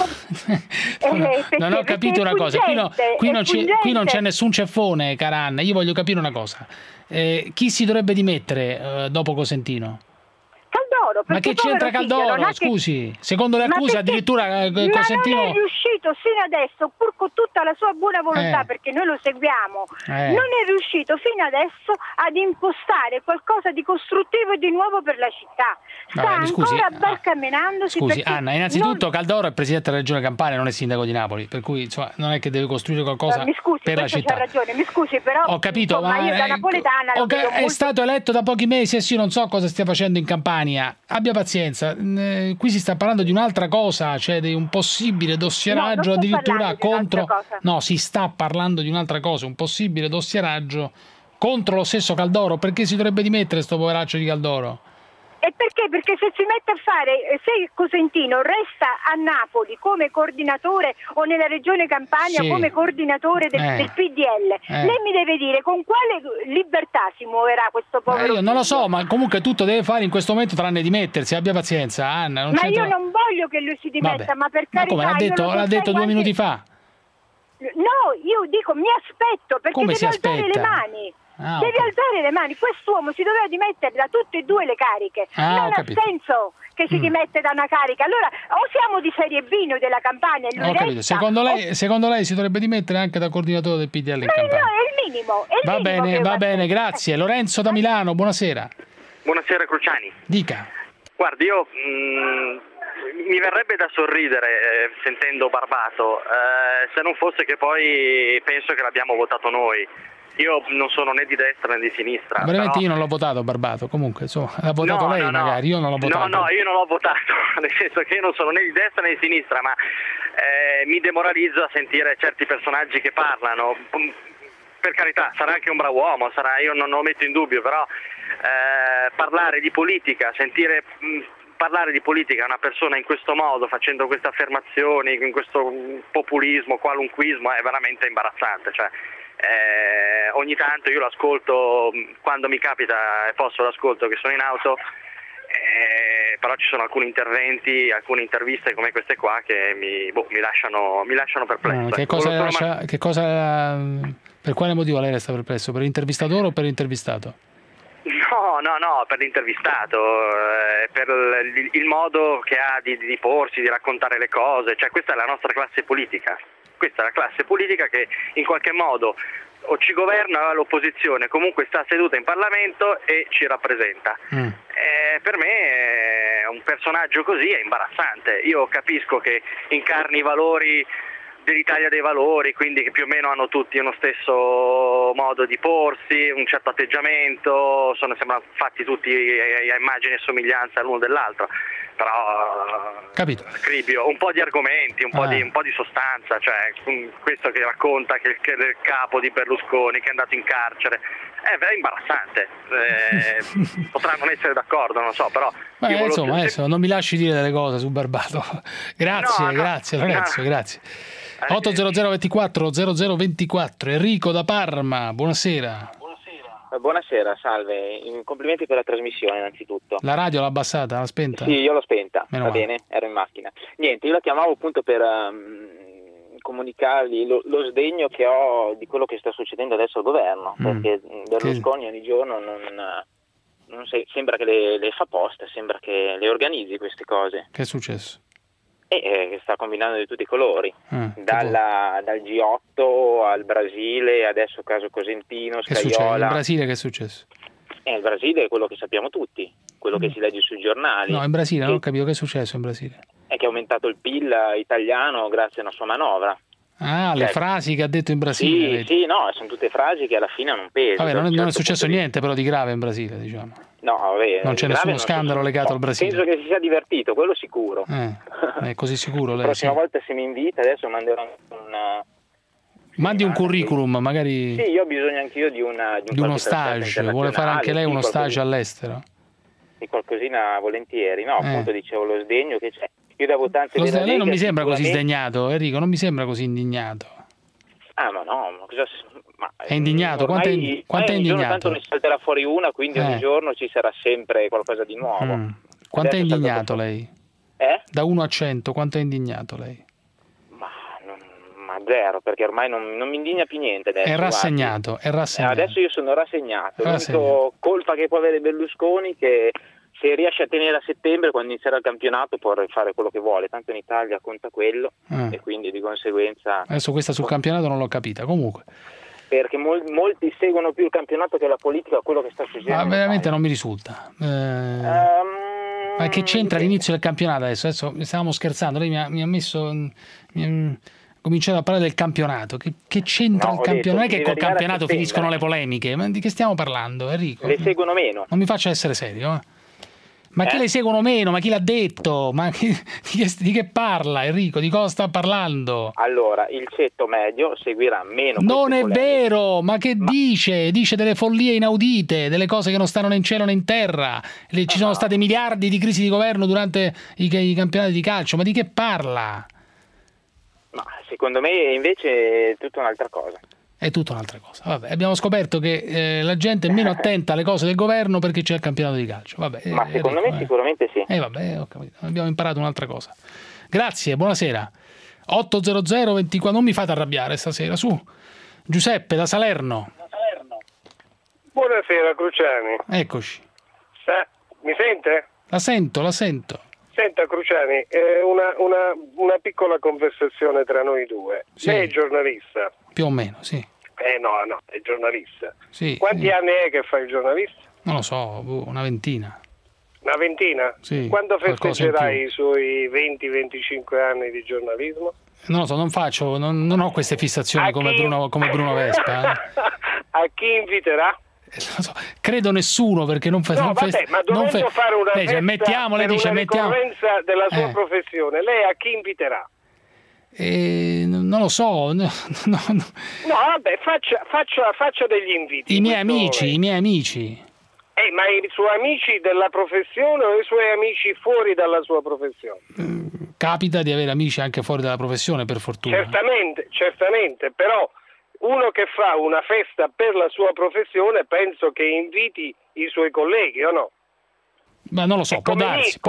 Non ho capito una cosa. Qui non c'è nessun ceffone, cara Anna. Io voglio capire una cosa. Chi si dovrebbe dimettere dopo Cosentino?
Caldoro.
Ma che c'entra Caldoro? Scusi, secondo le accuse addirittura Cosentino...
non è riuscito fino adesso, pur con tutta la sua buona volontà, perché noi lo seguiamo, non è riuscito fino adesso ad impostare qualcosa di costruttivo e di nuovo per la città. Sta ancora barcamenandosi.
Scusi Anna, innanzitutto Caldoro è presidente della Regione Campania, non è sindaco di Napoli, per cui insomma, non è che deve costruire qualcosa per la città.
C'ha ragione, mi scusi, però
ho capito,
ma io da napoletana
è stato eletto da pochi mesi e io non so cosa stia facendo in Campania. Abbia pazienza, qui si sta parlando di un'altra cosa, cioè di un possibile dossieraggio addirittura contro... No, si sta parlando di un'altra cosa, un possibile dossieraggio contro lo stesso Caldoro. Perché si dovrebbe dimettere sto poveraccio di Caldoro?
E perché? Perché se si mette a fare, se Cosentino resta a Napoli come coordinatore o nella regione Campania come coordinatore del PDL, lei mi deve dire con quale libertà si muoverà questo povero
io non lo so, ma comunque tutto deve fare in questo momento tranne dimettersi. Abbia pazienza, Anna.
Io non voglio che lui si dimetta, ma per carità...
Ma come l'ha detto 2 minuti fa?
No, io dico mi aspetto, perché
come
deve alzare le mani. Devi alzare le mani. Quest'uomo si doveva dimettere da tutte e 2 le cariche. Non ha senso che si dimette da una carica. Allora o siamo di serie B noi della Campania e lui
capito. Secondo lei si dovrebbe dimettere anche da coordinatore del PDL in Campania?
No, è il minimo.
Va bene, grazie. Lorenzo da Milano, buonasera.
Buonasera Cruciani.
Dica.
Guardi, io mi verrebbe da sorridere sentendo Barbato, se non fosse che poi penso che l'abbiamo votato noi. Io non sono né di destra né di sinistra.
Veramente
però...
io non l'ho votato Barbato, comunque insomma, l'ha votato lei magari, io non l'ho votato.
No, io non l'ho votato, nel senso che io non sono né di destra né di sinistra, ma mi demoralizzo a sentire certi personaggi che parlano. Per carità, sarà anche un bravo uomo, io non lo metto in dubbio, però parlare di politica, sentire... parlare di politica a una persona in questo modo, facendo queste affermazioni, in questo populismo, qualunquismo, è veramente imbarazzante. Cioè, ogni tanto io l'ascolto, quando mi capita e posso l'ascolto, che sono in auto, però ci sono alcuni interventi, alcune interviste come queste qua che mi lasciano perplesso.
Per quale motivo lei resta perplesso? Per l'intervistatore o per l'intervistato?
No, per l'intervistato, per il modo che ha di porsi, di raccontare le cose, cioè questa è la nostra classe politica, questa è la classe politica che in qualche modo o ci governa l'opposizione, comunque sta seduta in Parlamento e ci rappresenta. Per me un personaggio così è imbarazzante. Io capisco che incarni i valori dell'Italia dei Valori, quindi che più o meno hanno tutti uno stesso modo di porsi, un certo atteggiamento, sembrano fatti tutti a immagine e somiglianza l'uno dell'altro, però scrivio un po' di argomenti, un po' di sostanza, cioè questo che racconta che il capo di Berlusconi che è andato in carcere è imbarazzante. Potrà non essere d'accordo, non so, però
adesso non mi lasci dire delle cose su Barbato. Grazie Lorenzo, grazie. 800 24 0024. Enrico da Parma, buonasera.
Buonasera, salve. Complimenti per la trasmissione innanzitutto.
La radio l'ha abbassata, l'ha spenta?
Sì, io l'ho spenta,
va
bene, ero in macchina. Niente, io la chiamavo appunto per comunicargli lo sdegno che ho di quello che sta succedendo adesso al governo, perché Berlusconi ogni giorno sembra che le fa posta, sembra che le organizzi queste cose.
Che è successo?
Che sta combinando di tutti i colori, dal G8 al Brasile, adesso caso Cosentino, Scajola.
In Brasile che è successo?
Il Brasile è quello che sappiamo tutti, quello che si legge sui giornali.
No, in Brasile non ho capito che è successo in Brasile.
È che è aumentato il PIL italiano grazie a una sua manovra.
Le frasi che ha detto in Brasile.
Sì, sono tutte frasi che alla fine non pesano.
Vabbè, non è successo niente però di grave in Brasile, diciamo.
No, vabbè,
non c'è nessuno scandalo legato al Brasile.
Penso che si sia divertito, quello sicuro.
È così sicuro lei?
La prossima volta se mi invita, adesso manderò
mandi un curriculum, magari.
Sì, io ho bisogno anch'io di
uno stage. Vuole fare anche lei uno stage all'estero?
Di qualcosina volentieri, no? Appunto dicevo lo sdegno che c'è. Io da votante della Lega,
lei non mi sembra così sdegnato, Enrico, non mi sembra così indignato.
Ma no, ma cosa...
È indignato? Quanto è indignato?
Tanto ne salterà fuori una, quindi ogni giorno ci sarà sempre qualcosa di nuovo.
Quanto è indignato lei?
Da
1 a 100, quanto è indignato lei?
Ma zero, perché ormai non mi indigna più niente adesso.
È rassegnato.
Adesso io sono rassegnato. L'unica colpa che può avere Berlusconi è che se riesce a tenere a settembre, quando inizierà il campionato, può fare quello che vuole, tanto in Italia conta quello e quindi di conseguenza...
Adesso questa sul campionato non l'ho capita, comunque.
Perché molti seguono più il campionato che la politica, quello che sta succedendo.
Ma veramente non mi risulta. Ma che c'entra l'inizio del campionato adesso? Stavamo scherzando, lei mi ha messo... cominciato a parlare del campionato. Che c'entra il campionato? Non è che col campionato finiscono le polemiche. Ma di che stiamo parlando, Enrico?
Le seguono meno.
Non mi faccia essere serio, Ma chi le seguono meno? Ma chi l'ha detto? Ma di che parla, Enrico? Di cosa sta parlando?
Allora, il ceto medio seguirà meno.
Non è vero! Ma che dice? Dice delle follie inaudite, delle cose che non stanno né in cielo né in terra. Ci sono state miliardi di crisi di governo durante i campionati di calcio. Ma di che parla?
Ma secondo me invece è tutta un'altra cosa.
È tutta un'altra cosa. Vabbè, abbiamo scoperto che la gente è meno attenta alle cose del governo perché c'è il campionato di calcio. Vabbè,
ma secondo me sicuramente sì.
Vabbè, ho capito. Abbiamo imparato un'altra cosa. Grazie, buonasera. 800 24. Non mi fate arrabbiare stasera, su. Giuseppe da Salerno.
Buonasera Cruciani.
Eccoci.
Mi sente?
La sento.
Senta Cruciani, una piccola conversazione tra noi due.
Sì.
Lei è giornalista?
Più o meno, sì.
No, è giornalista.
Sì.
Quanti anni è che fa il giornalista?
Non lo so, una ventina.
Una ventina?
Sì.
Quando festeggerai i suoi 20-25 anni di giornalismo?
Non lo so, non ho queste fissazioni come Bruno Vespa.
A chi inviterà?
Credo nessuno, perché non
fare una festa ricorrenza della sua professione, lei a chi inviterà?
Non lo so.
No, vabbè, faccia degli inviti.
I miei amici.
Ma i suoi amici della professione o i suoi amici fuori dalla sua professione?
Capita di avere amici anche fuori dalla professione, per fortuna.
Certamente, però uno che fa una festa per la sua professione penso che inviti i suoi colleghi, o no?
Ma non lo so, può darsi.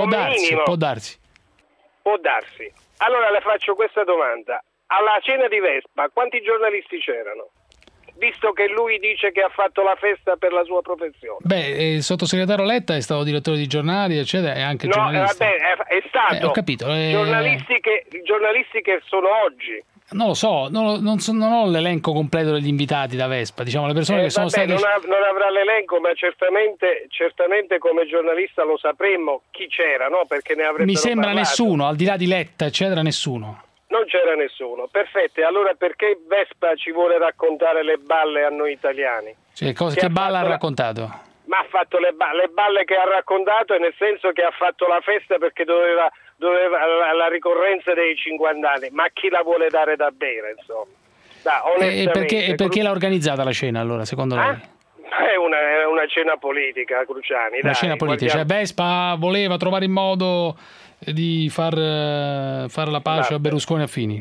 Allora le faccio questa domanda. Alla cena di Vespa quanti giornalisti c'erano? Visto che lui dice che ha fatto la festa per la sua professione.
Il sottosegretario Letta è stato direttore di giornali, eccetera, è anche giornalista.
È stato.
Ho capito.
Giornalisti che sono oggi.
Non lo so, non ho l'elenco completo degli invitati da Vespa, diciamo le persone che sono state...
Non avrà l'elenco, ma certamente come giornalista lo sapremmo chi c'era, no? Perché ne avrebbero
Mi sembra
parlato.
Nessuno, al di là di Letta, eccetera, nessuno.
Non c'era nessuno, perfetto. Allora perché Vespa ci vuole raccontare le balle a noi italiani?
Cioè, che balla ha raccontato?
Ma ha fatto le balle che ha raccontato, e nel senso che ha fatto la festa perché doveva la ricorrenza dei 50 anni. Ma chi la vuole dare da bere, insomma?
E perché l'ha organizzata la cena, allora, secondo lei?
È una cena politica, Cruciani.
Cena politica, cioè Vespa voleva trovare il modo di far la pace a Berlusconi e a Fini.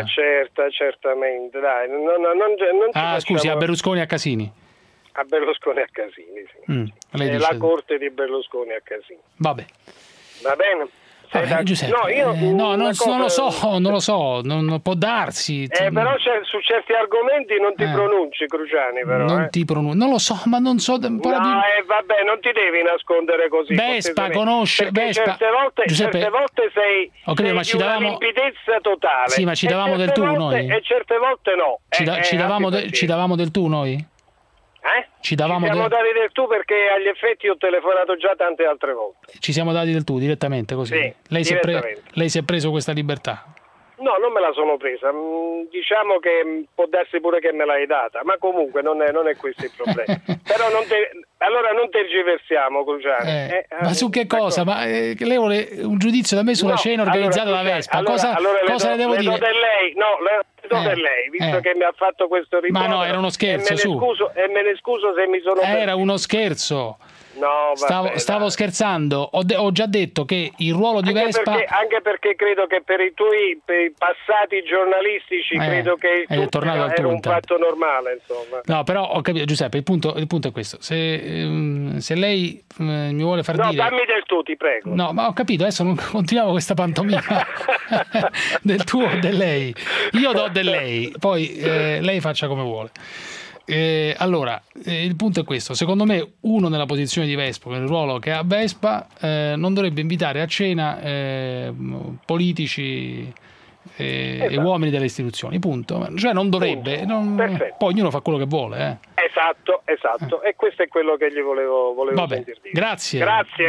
Certamente, dai. Non
scusi, a Berlusconi e a Casini.
A Berlusconi e a Casini, sì.
Lei
la corte di Berlusconi e a Casini.
Vabbè.
Va bene?
Giuseppe, non lo so, non può darsi.
Però su certi argomenti non ti pronunci, Cruciani, però.
Non lo so, ma non so.
Vabbè, non ti devi nascondere così.
Vespa conosce Vespa.
Certe volte sei di una limpidezza totale.
Sì, ma ci davamo del tu noi.
E certe volte no.
Ci davamo del tu noi? Ci siamo
dati del tu perché agli effetti ho telefonato già tante altre volte.
Ci siamo dati del tu direttamente così.
Sì,
lei si è preso questa libertà?
No, non me la sono presa. Diciamo che può darsi pure che me l'hai data, ma comunque non è questo il problema. Però allora non tergiversiamo, Cruciani.
Ma su che cosa? Ma lei vuole un giudizio da me sulla cena organizzata da Vespa? Cosa le devo dire?
Le do del lei, visto che mi ha fatto questo rimprovero.
Ma no, era uno scherzo,
e me ne scuso se mi sono
Era uno scherzo.
No,
stavo scherzando, ho già detto che il ruolo di Vespa...
Anche perché credo che per i tuoi passati giornalistici credo che il tutto era un fatto normale, insomma.
No, però ho capito, Giuseppe, il punto è questo. Se lei mi vuole far dire...
No, dammi del tu, ti prego.
No, ma ho capito, adesso non continuiamo questa pantomima del tuo o del lei. Io do del lei, poi lei faccia come vuole. Allora, il punto è questo: secondo me uno nella posizione di Vespa, nel ruolo che ha Vespa, non dovrebbe invitare a cena politici e uomini delle istituzioni, punto. Cioè non dovrebbe, poi ognuno fa quello che vuole.
Esatto, e questo è quello che gli volevo sentir dire.
Grazie.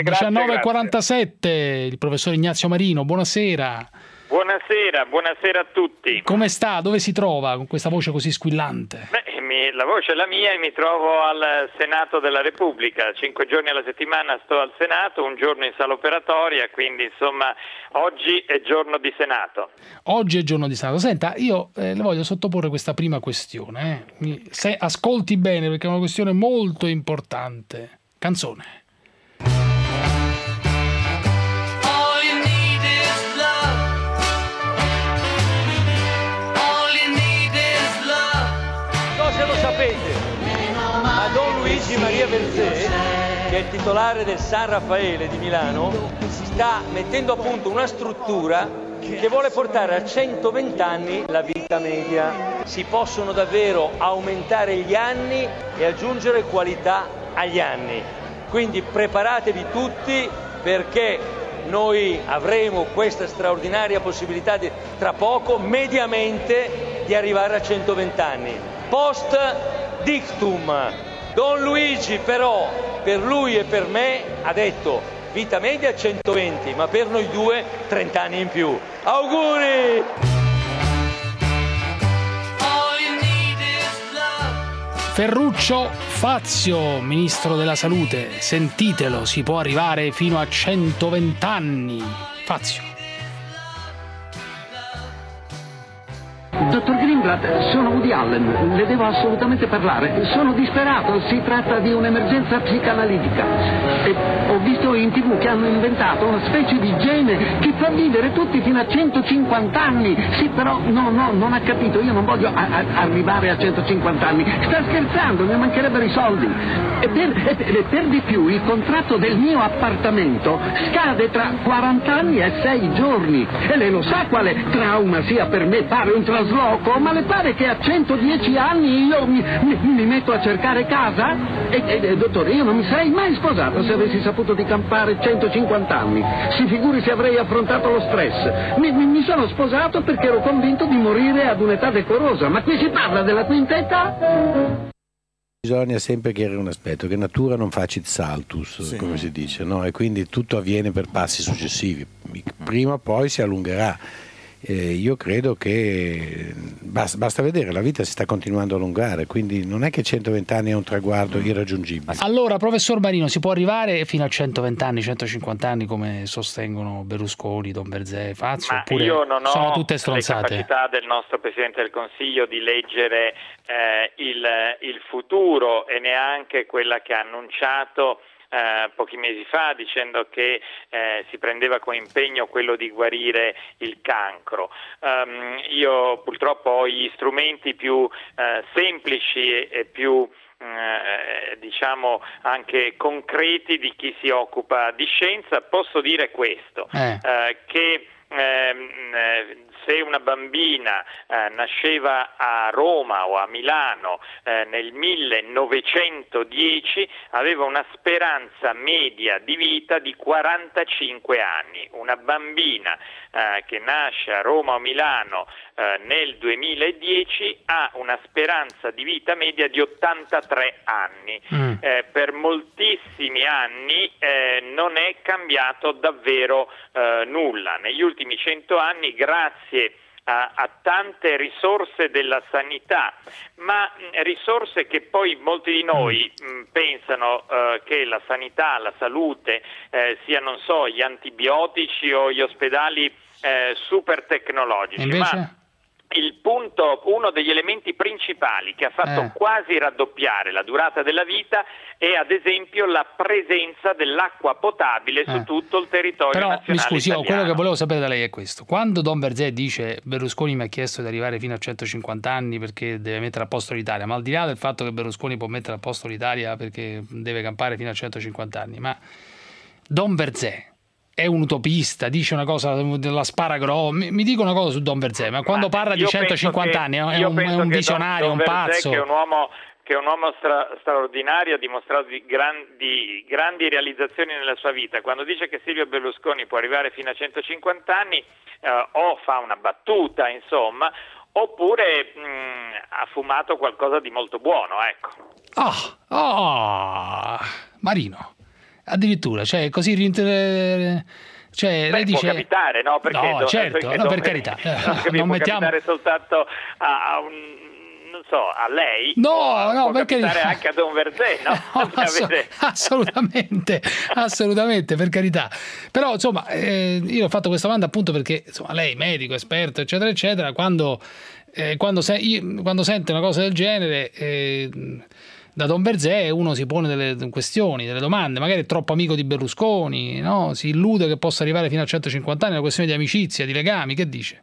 19:47,
il professor Ignazio Marino, buonasera.
Buonasera a tutti.
Come sta? Dove si trova con questa voce così squillante?
La voce è la mia e mi trovo al Senato della Repubblica. 5 giorni alla settimana sto al Senato, un giorno in sala operatoria, quindi insomma oggi è giorno di Senato.
Oggi è giorno di Senato. Senta, io le voglio sottoporre questa prima questione. Se ascolti bene, perché è una questione molto importante. Canzone.
Lo sapete, ma Don Luigi Maria Berzé, che è il titolare del San Raffaele di Milano, sta mettendo a punto una struttura che vuole portare a 120 anni la vita media. Si possono davvero aumentare gli anni e aggiungere qualità agli anni. Quindi preparatevi tutti, perché noi avremo questa straordinaria possibilità tra poco, mediamente, di arrivare a 120 anni. Post dictum, Don Luigi però per lui e per me ha detto vita media 120, ma per noi due 30 anni in più. Auguri!
Ferruccio Fazio, ministro della salute, sentitelo, si può arrivare fino a 120 anni. Fazio.
Dottor Greenblatt, sono Woody Allen, le devo assolutamente parlare. Sono disperato, si tratta di un'emergenza psicanalitica. E ho visto in TV che hanno inventato una specie di gene che fa vivere tutti fino a 150 anni. Sì, però non ha capito, io non voglio arrivare a 150 anni. Sta scherzando, mi mancherebbero i soldi. E per di più il contratto del mio appartamento scade tra 40 anni e 6 giorni. E lei lo sa quale trauma sia per me fare un trasloco, ma le pare che a 110 anni io mi metto a cercare casa? Dottore, io non mi sarei mai sposato se avessi saputo di campare 150 anni. Si figuri se avrei affrontato lo stress. Mi sono sposato perché ero convinto di morire ad un'età decorosa, ma qui si parla della quinta età?
Bisogna sempre chiarire un aspetto, che natura non facit saltus, sì, come si dice, no? E quindi tutto avviene per passi successivi. Prima o poi si allungherà. Io credo che basta vedere, la vita si sta continuando a allungare, quindi non è che 120 anni è un traguardo irraggiungibile.
Allora, professor Marino, si può arrivare fino a 120 anni, 150 anni come sostengono Berlusconi, Don Berzé, Fazio?
Ma
oppure
io non
sono
ho
tutte stronzate?
Le capacità del nostro Presidente del Consiglio di leggere il futuro, e neanche quella che ha annunciato pochi mesi fa, dicendo che si prendeva come impegno quello di guarire il cancro. Io purtroppo ho gli strumenti più semplici e più diciamo anche concreti di chi si occupa di scienza. Posso dire questo, che se una bambina nasceva a Roma o a Milano nel 1910 aveva una speranza media di vita di 45 anni. Una bambina che nasce a Roma o Milano nel 2010 ha una speranza di vita media di 83 anni. Per moltissimi anni non è cambiato davvero nulla. Negli ultimi 100 anni, grazie a tante risorse della sanità, ma risorse che poi molti di noi pensano che la sanità, la salute sia, non so, gli antibiotici o gli ospedali super tecnologici.
Invece?
il punto, uno degli elementi principali che ha fatto quasi raddoppiare la durata della vita è ad esempio la presenza dell'acqua potabile su tutto il territorio nazionale.
Però mi scusi,
italiano.
quello che volevo sapere da lei è questo: quando Don Verzé dice Berlusconi mi ha chiesto di arrivare fino a 150 anni perché deve mettere a posto l'Italia, ma al di là del fatto che Berlusconi può mettere a posto l'Italia perché deve campare fino a 150 anni, ma Don Verzé è un utopista, dice una cosa della spara mi dica una cosa su Don Verzé, ma quando parla di 150 anni è un visionario,
Don
un pazzo.
Che è un uomo straordinario, ha dimostrato di grandi realizzazioni nella sua vita. Quando dice che Silvio Berlusconi può arrivare fino a 150 anni, o fa una battuta, insomma, oppure ha fumato qualcosa di molto buono, ecco.
Marino. Addirittura, cioè così lei dice
può capitare, no? Perché
no, certo,
perché
no, per carità.
Non può capitare soltanto a non so, a lei.
No,
può
perché
capitare anche a Don Verzé, no?
Assolutamente, per carità. Però insomma, io ho fatto questa domanda appunto perché insomma lei, medico, esperto, eccetera, eccetera, quando sente una cosa del genere, da Don Verzé uno si pone delle questioni, delle domande, magari è troppo amico di Berlusconi, no? Si illude che possa arrivare fino a 150 anni, è una questione di amicizia, di legami, che dice?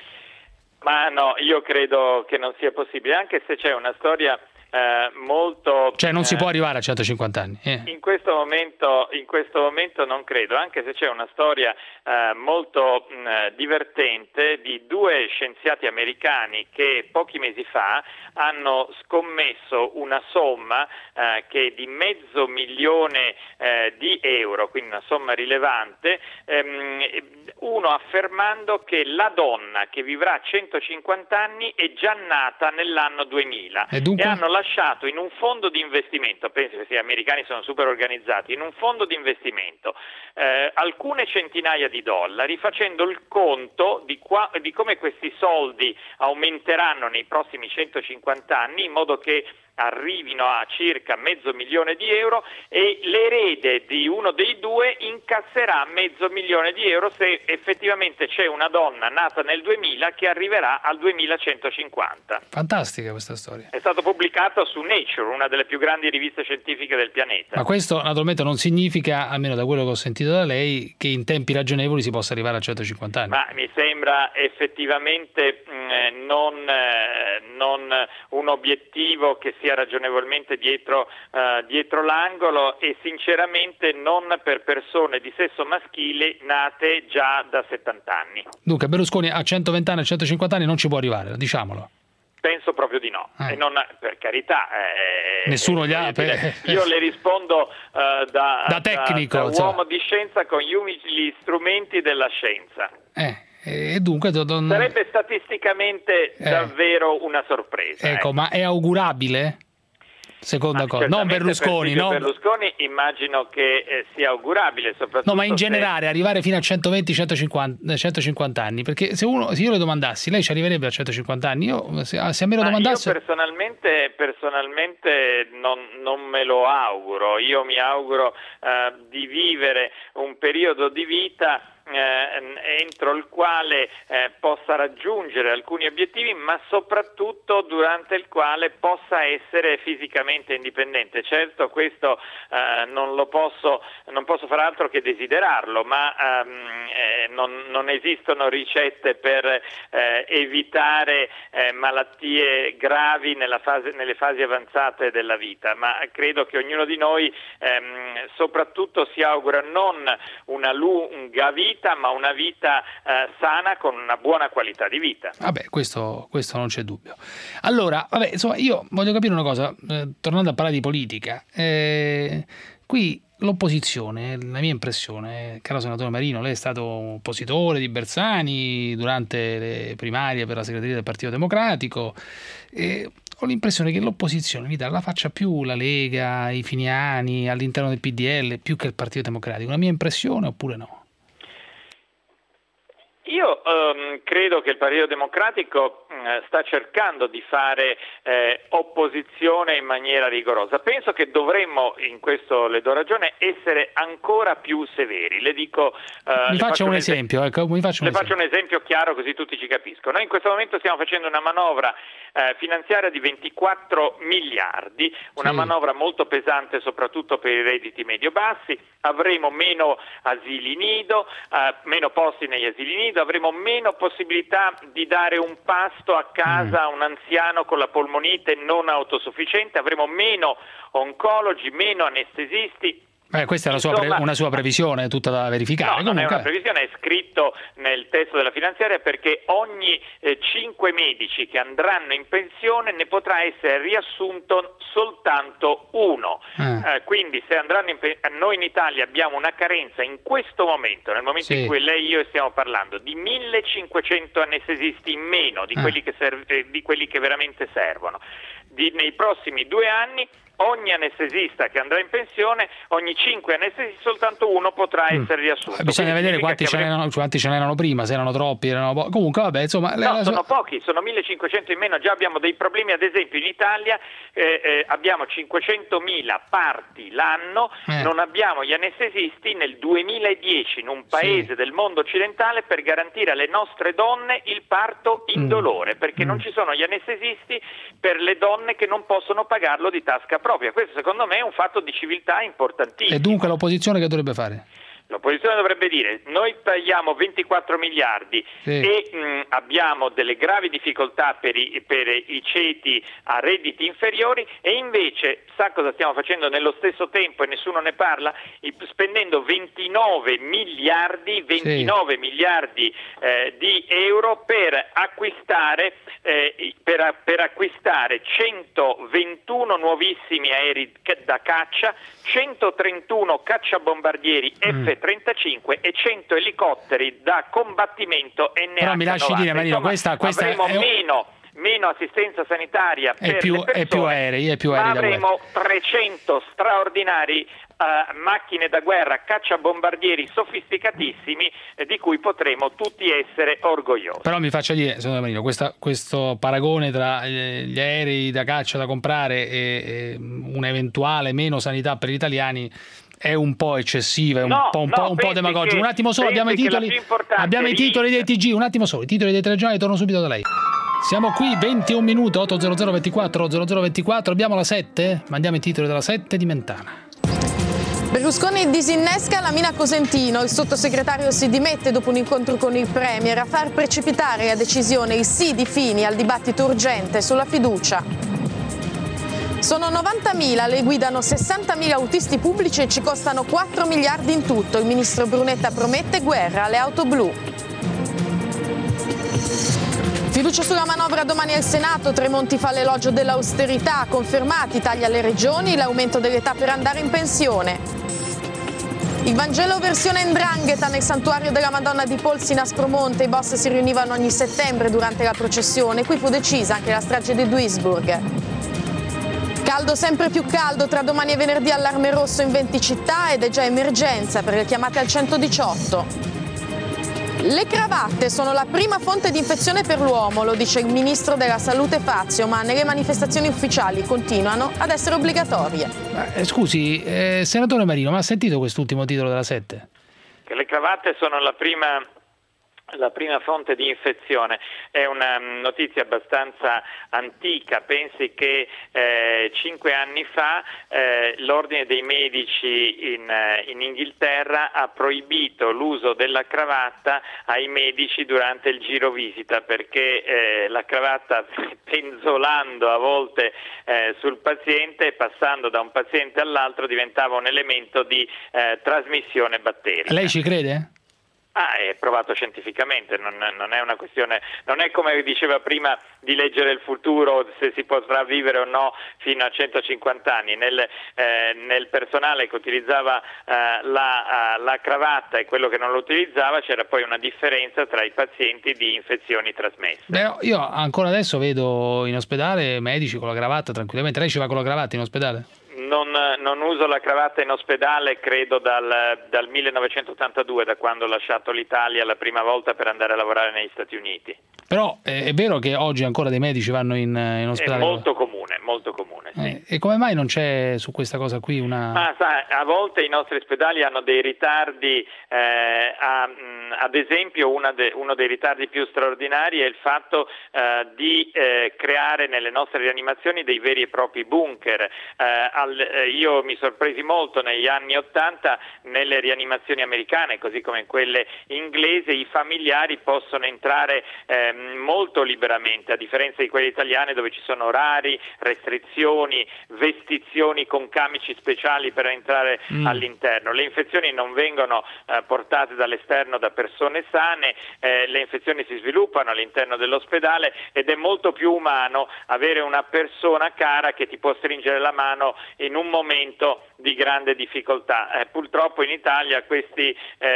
Ma no, io credo che non sia possibile, anche se c'è una storia molto...
Cioè non si può arrivare a 150 anni.
In questo momento non credo, anche se c'è una storia molto divertente di due scienziati americani che pochi mesi fa hanno scommesso una somma che è di $500,000 di euro, quindi una somma rilevante, uno affermando che la donna che vivrà 150 anni è già nata nell'anno 2000
e
hanno lasciato in un fondo di investimento, penso che gli americani sono super organizzati, in un fondo di investimento alcune centinaia di dollari, facendo il conto di come questi soldi aumenteranno nei prossimi 150 anni, in modo che arrivino a circa $500,000 e l'erede di uno dei due incasserà $500,000 se effettivamente c'è una donna nata nel 2000 che arriverà al 2150.
Fantastica questa storia.
È stato pubblicato su Nature, una delle più grandi riviste scientifiche del pianeta.
Ma questo naturalmente non significa, almeno da quello che ho sentito da lei, che in tempi ragionevoli si possa arrivare a 150 anni.
Ma mi sembra effettivamente non un obiettivo che sia ragionevolmente dietro l'angolo, e sinceramente non per persone di sesso maschile nate già da 70 anni.
Dunque Berlusconi a 120 anni, a 150 anni non ci può arrivare, diciamolo.
Penso proprio di no, e non, per carità.
Nessuno gli ha...
Io le rispondo da
tecnico,
da uomo di scienza con gli umili strumenti della scienza.
E dunque
sarebbe statisticamente davvero una sorpresa.
Ecco, ma è augurabile? Seconda cosa, non Berlusconi, no?
Berlusconi immagino che sia augurabile, soprattutto.
No, ma in generale arrivare fino a 120-150 anni, perché se io le domandassi, lei ci arriverebbe a 150 anni? Se a me lo domandassi...
Io personalmente non me lo auguro. Io mi auguro di vivere un periodo di vita entro il quale possa raggiungere alcuni obiettivi, ma soprattutto durante il quale possa essere fisicamente indipendente. Certo, questo non posso far altro che desiderarlo, ma non esistono ricette per evitare malattie gravi nelle fasi avanzate della vita, ma credo che ognuno di noi soprattutto si augura non una lunga vita, ma una vita sana con una buona qualità di vita.
Vabbè, questo non c'è dubbio. Allora, insomma, io voglio capire una cosa, tornando a parlare di politica. Qui l'opposizione, la mia impressione, caro senatore Marino, lei è stato un oppositore di Bersani durante le primarie per la segreteria del Partito Democratico, e ho l'impressione che l'opposizione in Italia la faccia più la Lega, i Finiani all'interno del PDL, più che il Partito Democratico. La mia impressione oppure no?
Io credo che il Partito Democratico sta cercando di fare opposizione in maniera rigorosa. Penso che dovremmo, in questo le do ragione, essere ancora più severi. Le dico,
mi faccio un esempio.
Faccio un esempio chiaro così tutti ci capiscono. Noi in questo momento stiamo facendo una manovra finanziaria di 24 miliardi, una manovra molto pesante soprattutto per i redditi medio-bassi. Avremo meno asili nido, meno posti negli asili nido, avremo meno possibilità di dare un pasto a casa a un anziano con la polmonite non autosufficiente, avremo meno oncologi, meno anestesisti.
Questa è una sua previsione, tutta da verificare.
No, non è una previsione, è scritto nel testo della finanziaria, perché ogni 5 medici che andranno in pensione ne potrà essere riassunto soltanto uno. Quindi se andranno noi in Italia abbiamo una carenza in questo momento, nel momento in cui lei e io stiamo parlando, di 1500 anestesisti in meno di quelli che veramente servono. Nei prossimi 2 anni ogni anestesista che andrà in pensione, ogni 5 anestesisti soltanto uno potrà essere riassunto.
Bisogna vedere quanti ce n'erano prima, se erano troppi, comunque vabbè, insomma.
Sono pochi, sono 1500 in meno, già abbiamo dei problemi, ad esempio in Italia abbiamo 500.000 parti l'anno, non abbiamo gli anestesisti nel 2010 in un paese del mondo occidentale per garantire alle nostre donne il parto indolore, perché non ci sono gli anestesisti per le donne che non possono pagarlo di tasca propria. Questo secondo me è un fatto di civiltà importantissimo.
E dunque l'opposizione che dovrebbe fare?
L'opposizione dovrebbe dire: noi tagliamo 24 miliardi e abbiamo delle gravi difficoltà per i ceti a redditi inferiori, e invece sa cosa stiamo facendo nello stesso tempo e nessuno ne parla? Spendendo 29 miliardi di euro per acquistare 121 nuovissimi aerei da caccia, 131 cacciabombardieri F-35 e 100 elicotteri da combattimento NH-90.
Però mi lasci dire, Marino, questa
avremo meno assistenza sanitaria per le persone,
e più aerei
ma avremo 300 straordinari macchine da guerra, cacciabombardieri sofisticatissimi di cui potremo tutti essere orgogliosi.
Però mi faccia dire, secondo me, Marino, questo paragone tra gli aerei da caccia da comprare e un'eventuale meno sanità per gli italiani è un po' eccessiva, è un po' demagogico. Un attimo solo, abbiamo i titoli dei TG, un attimo solo, i titoli dei telegiornali, torno subito da lei. Siamo qui, 21 minuti, 800 24 0024, abbiamo la 7, mandiamo i titoli della 7 di Mentana.
Berlusconi disinnesca la mina Cosentino, il sottosegretario si dimette dopo un incontro con il Premier a far precipitare a decisione il sì di Fini al dibattito urgente sulla fiducia. Sono 90.000, le guidano 60.000 autisti pubblici e ci costano 4 miliardi in tutto. Il ministro Brunetta promette guerra alle auto blu. Fiducia sulla manovra domani al Senato, Tremonti fa l'elogio dell'austerità, confermati tagli alle regioni, l'aumento dell'età per andare in pensione. Il Vangelo versione 'ndrangheta nel santuario della Madonna di Polsi in Aspromonte, i boss si riunivano ogni settembre durante la processione, qui fu decisa anche la strage di Duisburg. Caldo sempre più caldo, tra domani e venerdì allarme rosso in 20 città ed è già emergenza per le chiamate al 118. Le cravatte sono la prima fonte di infezione per l'uomo, lo dice il ministro della Salute Fazio, ma nelle manifestazioni ufficiali continuano ad essere obbligatorie.
Scusi, senatore Marino, ma ha sentito quest'ultimo titolo della 7?
Che le cravatte sono la prima fonte di infezione. È una notizia abbastanza antica. Pensi che 5 anni fa l'Ordine dei Medici in Inghilterra ha proibito l'uso della cravatta ai medici durante il giro visita, perché la cravatta, penzolando a volte sul paziente e passando da un paziente all'altro, diventava un elemento di trasmissione batterica.
Lei ci crede?
È provato scientificamente, non è una questione, non è come diceva prima di leggere il futuro, se si potrà vivere o no fino a 150 anni. Nel personale che utilizzava la cravatta e quello che non lo utilizzava c'era poi una differenza tra i pazienti di infezioni trasmesse.
Io ancora adesso vedo in ospedale medici con la cravatta tranquillamente. Lei ci va con la cravatta in ospedale?
Non uso la cravatta in ospedale, credo dal 1982, da quando ho lasciato l'Italia la prima volta per andare a lavorare negli Stati Uniti.
Però è vero che oggi ancora dei medici vanno in ospedale?
È molto comune, sì.
E come mai non c'è su questa cosa qui una...
Ma sai, a volte i nostri ospedali hanno dei ritardi, ad esempio uno dei ritardi più straordinari è il fatto di creare nelle nostre rianimazioni dei veri e propri bunker. Io mi sorpresi molto negli anni '80 nelle rianimazioni americane, così come in quelle inglesi, i familiari possono entrare molto liberamente, a differenza di quelle italiane dove ci sono orari, restrizioni, vestizioni con camici speciali per entrare all'interno. Le infezioni non vengono portate dall'esterno da persone sane, le infezioni si sviluppano all'interno dell'ospedale ed è molto più umano avere una persona cara che ti può stringere la mano in un momento di grande difficoltà. Purtroppo in Italia queste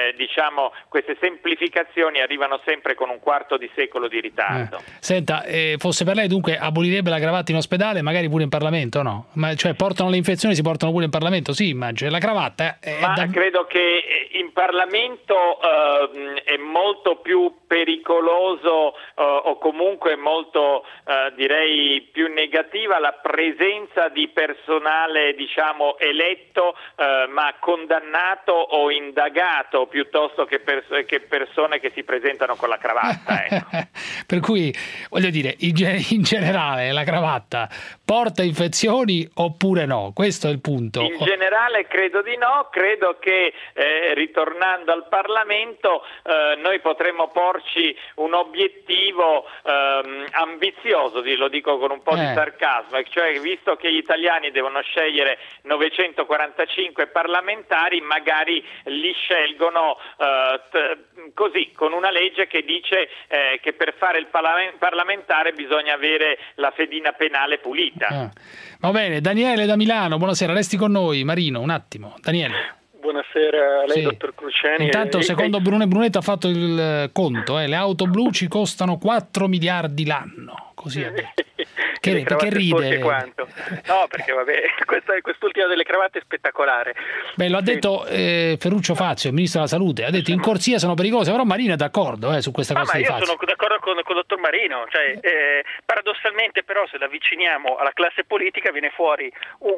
semplificazioni arrivano sempre con un quarto di secolo di ritardo.
Senta, fosse per lei dunque abolirebbe la cravatta in ospedale, magari pure in Parlamento, no? Cioè portano le infezioni, si portano pure in Parlamento? Sì, immagino. La cravatta
credo che in Parlamento è molto più pericoloso o comunque molto direi più negativa la presenza di personale eletto ma condannato o indagato piuttosto che persone che si presentano con la cravatta. Ecco.
Per cui voglio dire, in generale la cravatta porta infezioni oppure no? Questo è il punto.
In generale credo di no, credo che ritornando al Parlamento noi potremmo porci un obiettivo ambizioso, lo dico con un po' di sarcasmo, cioè visto che gli italiani devono scegliere 945 parlamentari, magari li scelgono così, con una legge che dice che per fare il parlamentare bisogna avere la fedina penale pulita.
Va bene, Daniele da Milano, buonasera, resti con noi. Marino, un attimo. Daniele.
Buonasera a lei, dottor Cruciani.
Intanto, secondo Brunetto ha fatto il conto, le auto blu ci costano 4 miliardi l'anno, così ha detto. Perché ride?
Quanto? No, perché vabbè, quest'ultima delle cravatte è spettacolare.
Beh, lo ha detto Ferruccio Fazio, il ministro della Salute, ha detto in corsia sono pericolose, però Marino è d'accordo su questa cosa di Fazio.
Ma io sono d'accordo con il dottor Marino, cioè, paradossalmente però se la avviciniamo alla classe politica viene fuori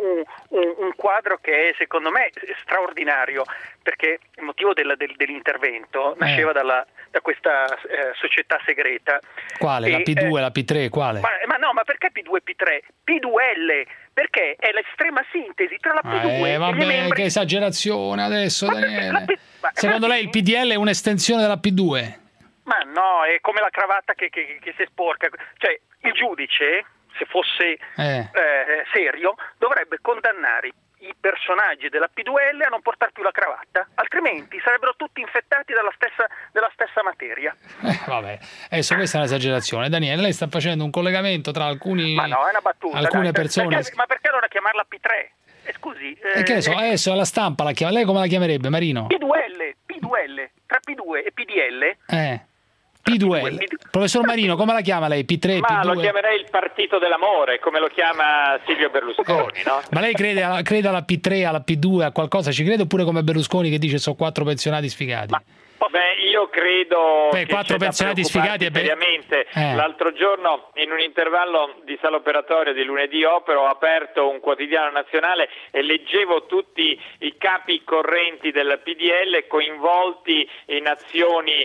un quadro che è secondo me straordinario, perché il motivo dell'intervento nasceva da questa società segreta.
Quale? La P2, la P3, quale?
Ma perché P2 e P3? P2L, perché è l'estrema sintesi tra la P2 e
vabbè,
gli membri...
che esagerazione adesso, Daniele. Secondo lei il PDL è un'estensione della P2?
Ma no, è come la cravatta che si sporca. Cioè, il giudice, se fosse serio, dovrebbe condannare i personaggi della P2L a non portare più la cravatta, altrimenti sarebbero tutti infettati della stessa materia.
Vabbè, adesso questa è un'esagerazione. Daniele, lei sta facendo un collegamento tra alcuni...
Ma no, è una battuta.
Alcune persone...
Ma perché allora chiamarla P3? Scusi...
che ne so, adesso alla stampa la chiama. Lei come la chiamerebbe, Marino?
P2L, tra P2 e PDL...
P2, professor Marino, come la chiama lei? P3,
Ma
P2?
lo chiamerei il partito dell'amore, come lo chiama Silvio Berlusconi, no?
Ma lei crede alla P3, alla P2, a qualcosa? Ci crede oppure come Berlusconi che dice sono 4 pensionati sfigati?
Beh, io credo che
4 pensionati sfigati
seriamente. L'altro giorno in un intervallo di sala operatoria di lunedì opera ho aperto un quotidiano nazionale e leggevo tutti i capi correnti del PDL coinvolti in azioni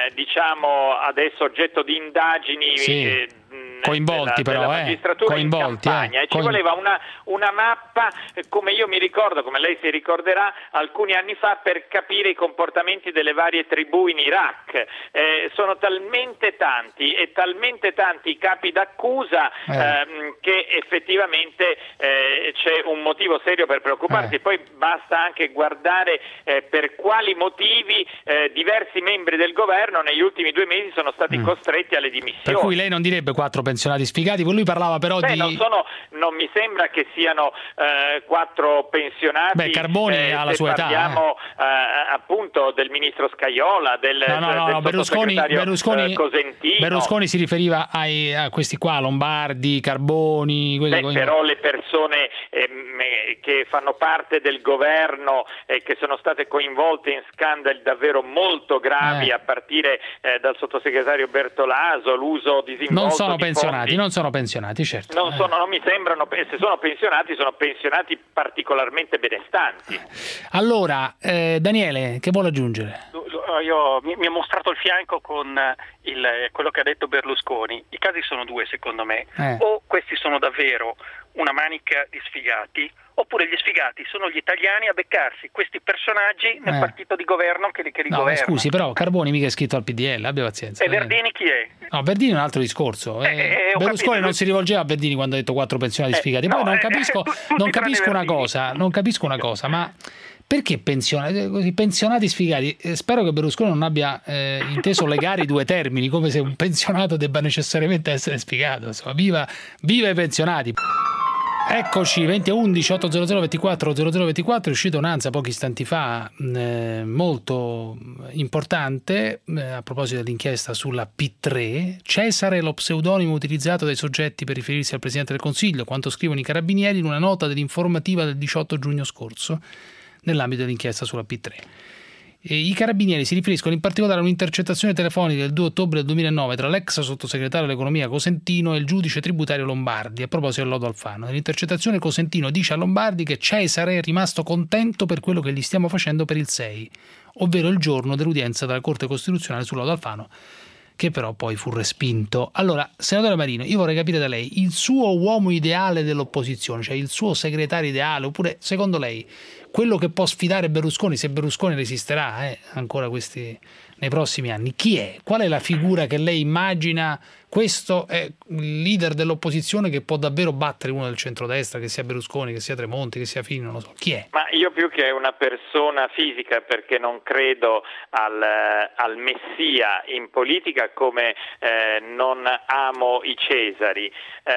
adesso oggetto di indagini
coinvolti
della magistratura in campagna e ci voleva una mappa, come io mi ricordo, come lei si ricorderà, alcuni anni fa, per capire i comportamenti delle varie tribù in Iraq. Sono talmente tanti i capi d'accusa che effettivamente c'è un motivo serio per preoccuparsi. Poi basta anche guardare per quali motivi diversi membri del governo negli ultimi 2 mesi sono stati costretti alle dimissioni.
Per cui lei non direbbe 4 pensionati sfigati, lui parlava però di...
non mi sembra che siano 4 pensionati.
Beh, Carboni ha la sua età.
Parliamo appunto del ministro Scajola, del
Berlusconi,
Cosentino.
Berlusconi si riferiva a questi qua, Lombardi, Carboni...
Però le persone che fanno parte del governo e che sono state coinvolte in scandali davvero molto gravi, a partire dal sottosegretario Bertolaso, l'uso disinvolto
non sono
di
pensionati,
fondi.
non sono pensionati, certo.
Non mi sembrano, se sono pensionati particolarmente benestanti.
Allora, Daniele, che vuole aggiungere?
Mi ha mostrato il fianco con quello che ha detto Berlusconi. I casi sono due, secondo me. O questi sono davvero una manica di sfigati, oppure gli sfigati sono gli italiani a beccarsi questi personaggi nel partito di governo che li governa.
Scusi, però Carboni mica è iscritto al PDL, abbia pazienza.
E Verdini chi è?
No, Verdini è un altro discorso. Berlusconi non si rivolgeva a Verdini quando ha detto 4 pensionati sfigati. Poi non capisco una cosa, ma perché pensionati sfigati? Spero che Berlusconi non abbia inteso legare i due termini, come se un pensionato debba necessariamente essere sfigato. Insomma, viva i pensionati. Eccoci, 2011 800 24 0024, è uscita un'ANSA pochi istanti fa molto importante a proposito dell'inchiesta sulla P3. Cesare, lo pseudonimo utilizzato dai soggetti per riferirsi al Presidente del Consiglio, quanto scrivono i Carabinieri in una nota dell'informativa del 18 giugno scorso nell'ambito dell'inchiesta sulla P3. I Carabinieri si riferiscono in particolare a un'intercettazione telefonica del 2 ottobre del 2009 tra l'ex sottosegretario all'economia Cosentino e il giudice tributario Lombardi a proposito del lodo Alfano. Nell'intercettazione Cosentino dice a Lombardi che Cesare è rimasto contento per quello che gli stiamo facendo per il 6, ovvero il giorno dell'udienza della Corte Costituzionale sul lodo Alfano, che però poi fu respinto. Allora, senatore Marino, io vorrei capire da lei il suo uomo ideale dell'opposizione, cioè il suo segretario ideale, oppure secondo lei quello che può sfidare Berlusconi, se Berlusconi resisterà ancora nei prossimi anni, chi è? Qual è la figura che lei immagina? Questo è il leader dell'opposizione che può davvero battere uno del centrodestra, che sia Berlusconi, che sia Tremonti, che sia Fini, non lo so. Chi è?
Ma io più che una persona fisica, perché non credo al messia in politica, come non amo i Cesari,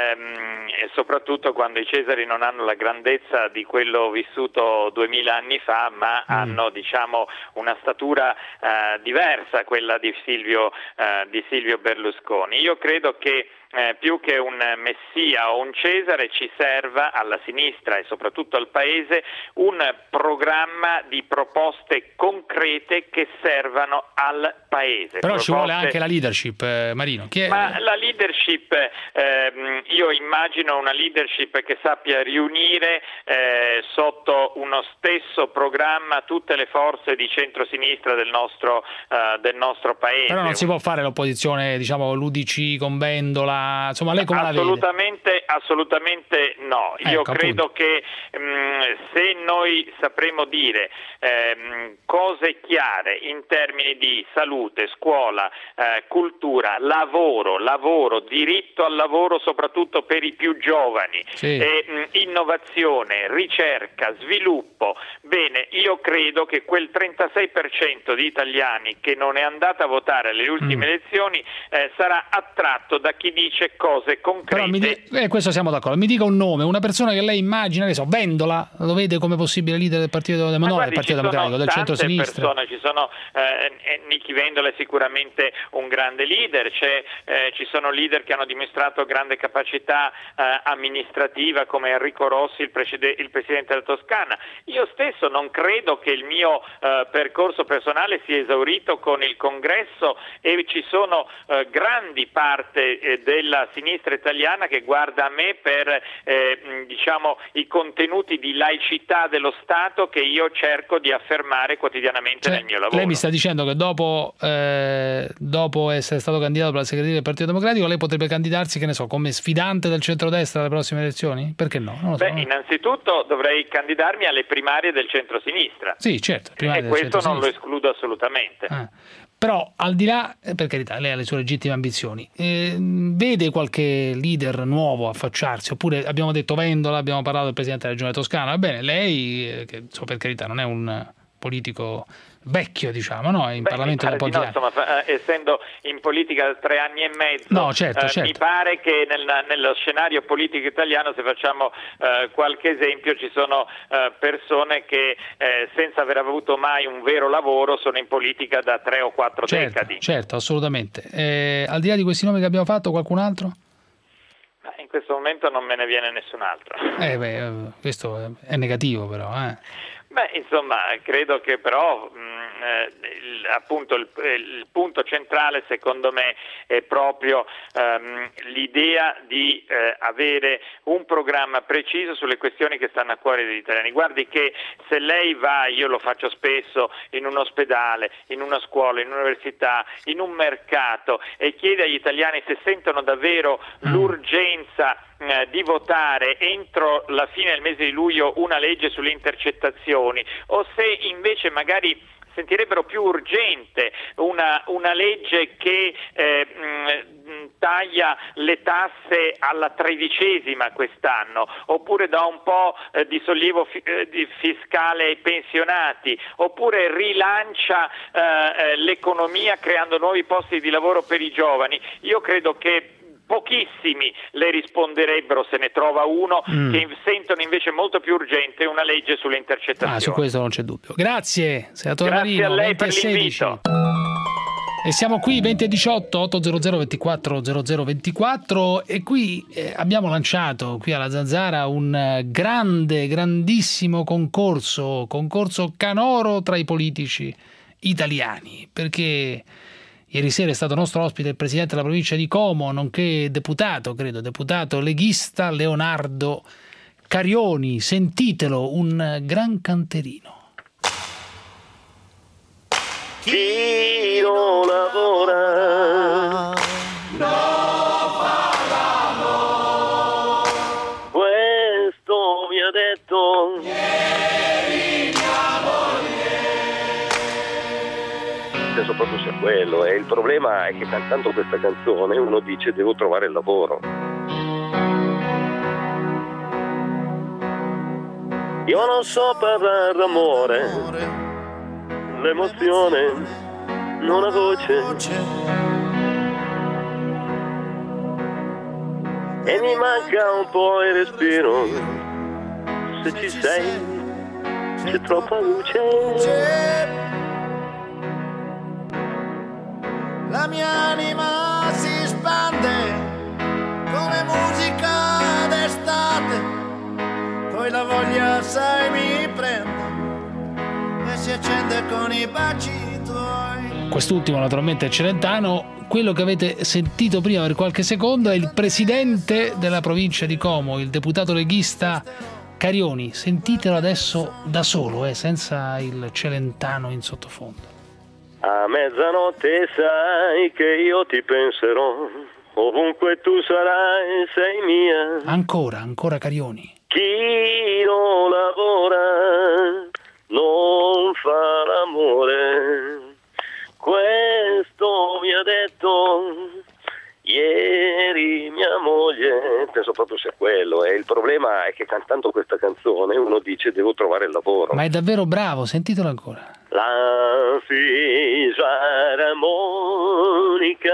e soprattutto quando i Cesari non hanno la grandezza di quello vissuto 2000 anni fa, ma hanno una statura diversa, quella di Silvio Berlusconi. Io credo che più che un messia o un Cesare ci serva alla sinistra e soprattutto al Paese un programma di proposte concrete che servano al Paese.
Però ci vuole anche la leadership, Marino.
Ma la leadership, io immagino una leadership che sappia riunire sotto uno stesso programma tutte le forze di centrosinistra del nostro Paese.
Però non si può fare l'opposizione, l'UDC con Vendola. Insomma, lei come la vede?
Assolutamente no. Io credo che se noi sapremo dire cose chiare in termini di salute, scuola, cultura, lavoro, diritto al lavoro soprattutto per i più giovani, innovazione, ricerca, sviluppo, bene, io credo che quel 36% di italiani che non è andato a votare alle ultime elezioni sarà attratto da chi dice cose concrete.
Però questo siamo d'accordo. Mi dica un nome, una persona che lei immagina, Vendola, lo vede come possibile leader del Partito Democratico, del centro-sinistra?
Ci sono Nichi Vendola è sicuramente un grande leader, ci sono leader che hanno dimostrato grande capacità amministrativa come Enrico Rossi, il presidente della Toscana. Io stesso non credo che il mio percorso personale sia esaurito con il congresso e ci sono grandi parte della sinistra italiana che guarda a me per i contenuti di laicità dello Stato che io cerco di affermare quotidianamente nel mio lavoro.
Lei mi sta dicendo che dopo essere stato candidato per la segreteria del Partito Democratico lei potrebbe candidarsi, come sfidante del centrodestra alle prossime elezioni? Perché no? Non lo so.
Innanzitutto dovrei candidarmi alle primarie del centrosinistra.
Sì, certo.
E questo non lo escludo assolutamente.
Però al di là, per carità, lei ha le sue legittime ambizioni, vede qualche leader nuovo affacciarsi? Oppure abbiamo detto Vendola, abbiamo parlato del Presidente della Regione Toscana, va bene, lei, che per carità non è un politico vecchio, è in Parlamento da pochi anni.
Essendo in politica 3 anni e mezzo,
certo.
Mi pare che nello scenario politico italiano, se facciamo qualche esempio, ci sono persone che senza aver avuto mai un vero lavoro sono in politica da 3 o 4 decadi.
Certo, assolutamente. Al di là di questi nomi che abbiamo fatto, qualcun altro?
In questo momento non me ne viene nessun altro.
Questo è negativo però.
Insomma, credo che però appunto il punto centrale secondo me è proprio l'idea di avere un programma preciso sulle questioni che stanno a cuore degli italiani. Guardi che se lei va, io lo faccio spesso, in un ospedale, in una scuola, in un'università, in un mercato e chiede agli italiani se sentono davvero l'urgenza di votare entro la fine del mese di luglio una legge sulle intercettazioni, o se invece magari sentirebbero più urgente una legge che taglia le tasse alla 13ª quest'anno, oppure dà un po' di sollievo fiscale ai pensionati, oppure rilancia l'economia creando nuovi posti di lavoro per i giovani. Io credo che pochissimi le risponderebbero, se ne trova uno, che sentono invece molto più urgente una legge sulle intercettazioni.
Su questo non c'è dubbio. Grazie, senatore Marino.
Grazie a lei per
2016.
l'invito.
E siamo qui 2018 800 24 0024 e qui abbiamo lanciato qui alla Zanzara un grandissimo concorso canoro tra i politici italiani, perché ieri sera è stato nostro ospite il presidente della provincia di Como, nonché deputato leghista Leonardo Carioni. Sentitelo, un gran canterino.
Chi non lavora non fa l'amore. Questo mi ha detto ieri mia moglie. Penso proprio sia quello, e il problema è che cantando questa canzone uno dice devo trovare il lavoro. Io non so parlare d'amore, l'emozione non ha voce e mi manca un po' il respiro. Se ci sei c'è troppa luce.
La mia anima si spande come musica d'estate, poi la voglia sai mi prende e si accende con i baci tuoi.
Quest'ultimo naturalmente è Celentano. Quello che avete sentito prima per qualche secondo è il presidente della provincia di Como, il deputato leghista Carioni. Sentitelo adesso da solo, senza il Celentano in sottofondo.
A mezzanotte sai che io ti penserò, ovunque tu sarai sei mia.
Ancora Carioni.
Chi non lavora non fa l'amore, questo mi ha detto ieri mia moglie. Penso proprio sia quello, e il problema è che cantando questa canzone uno dice devo trovare il lavoro.
Ma è davvero bravo, sentitelo ancora.
La fisarmonica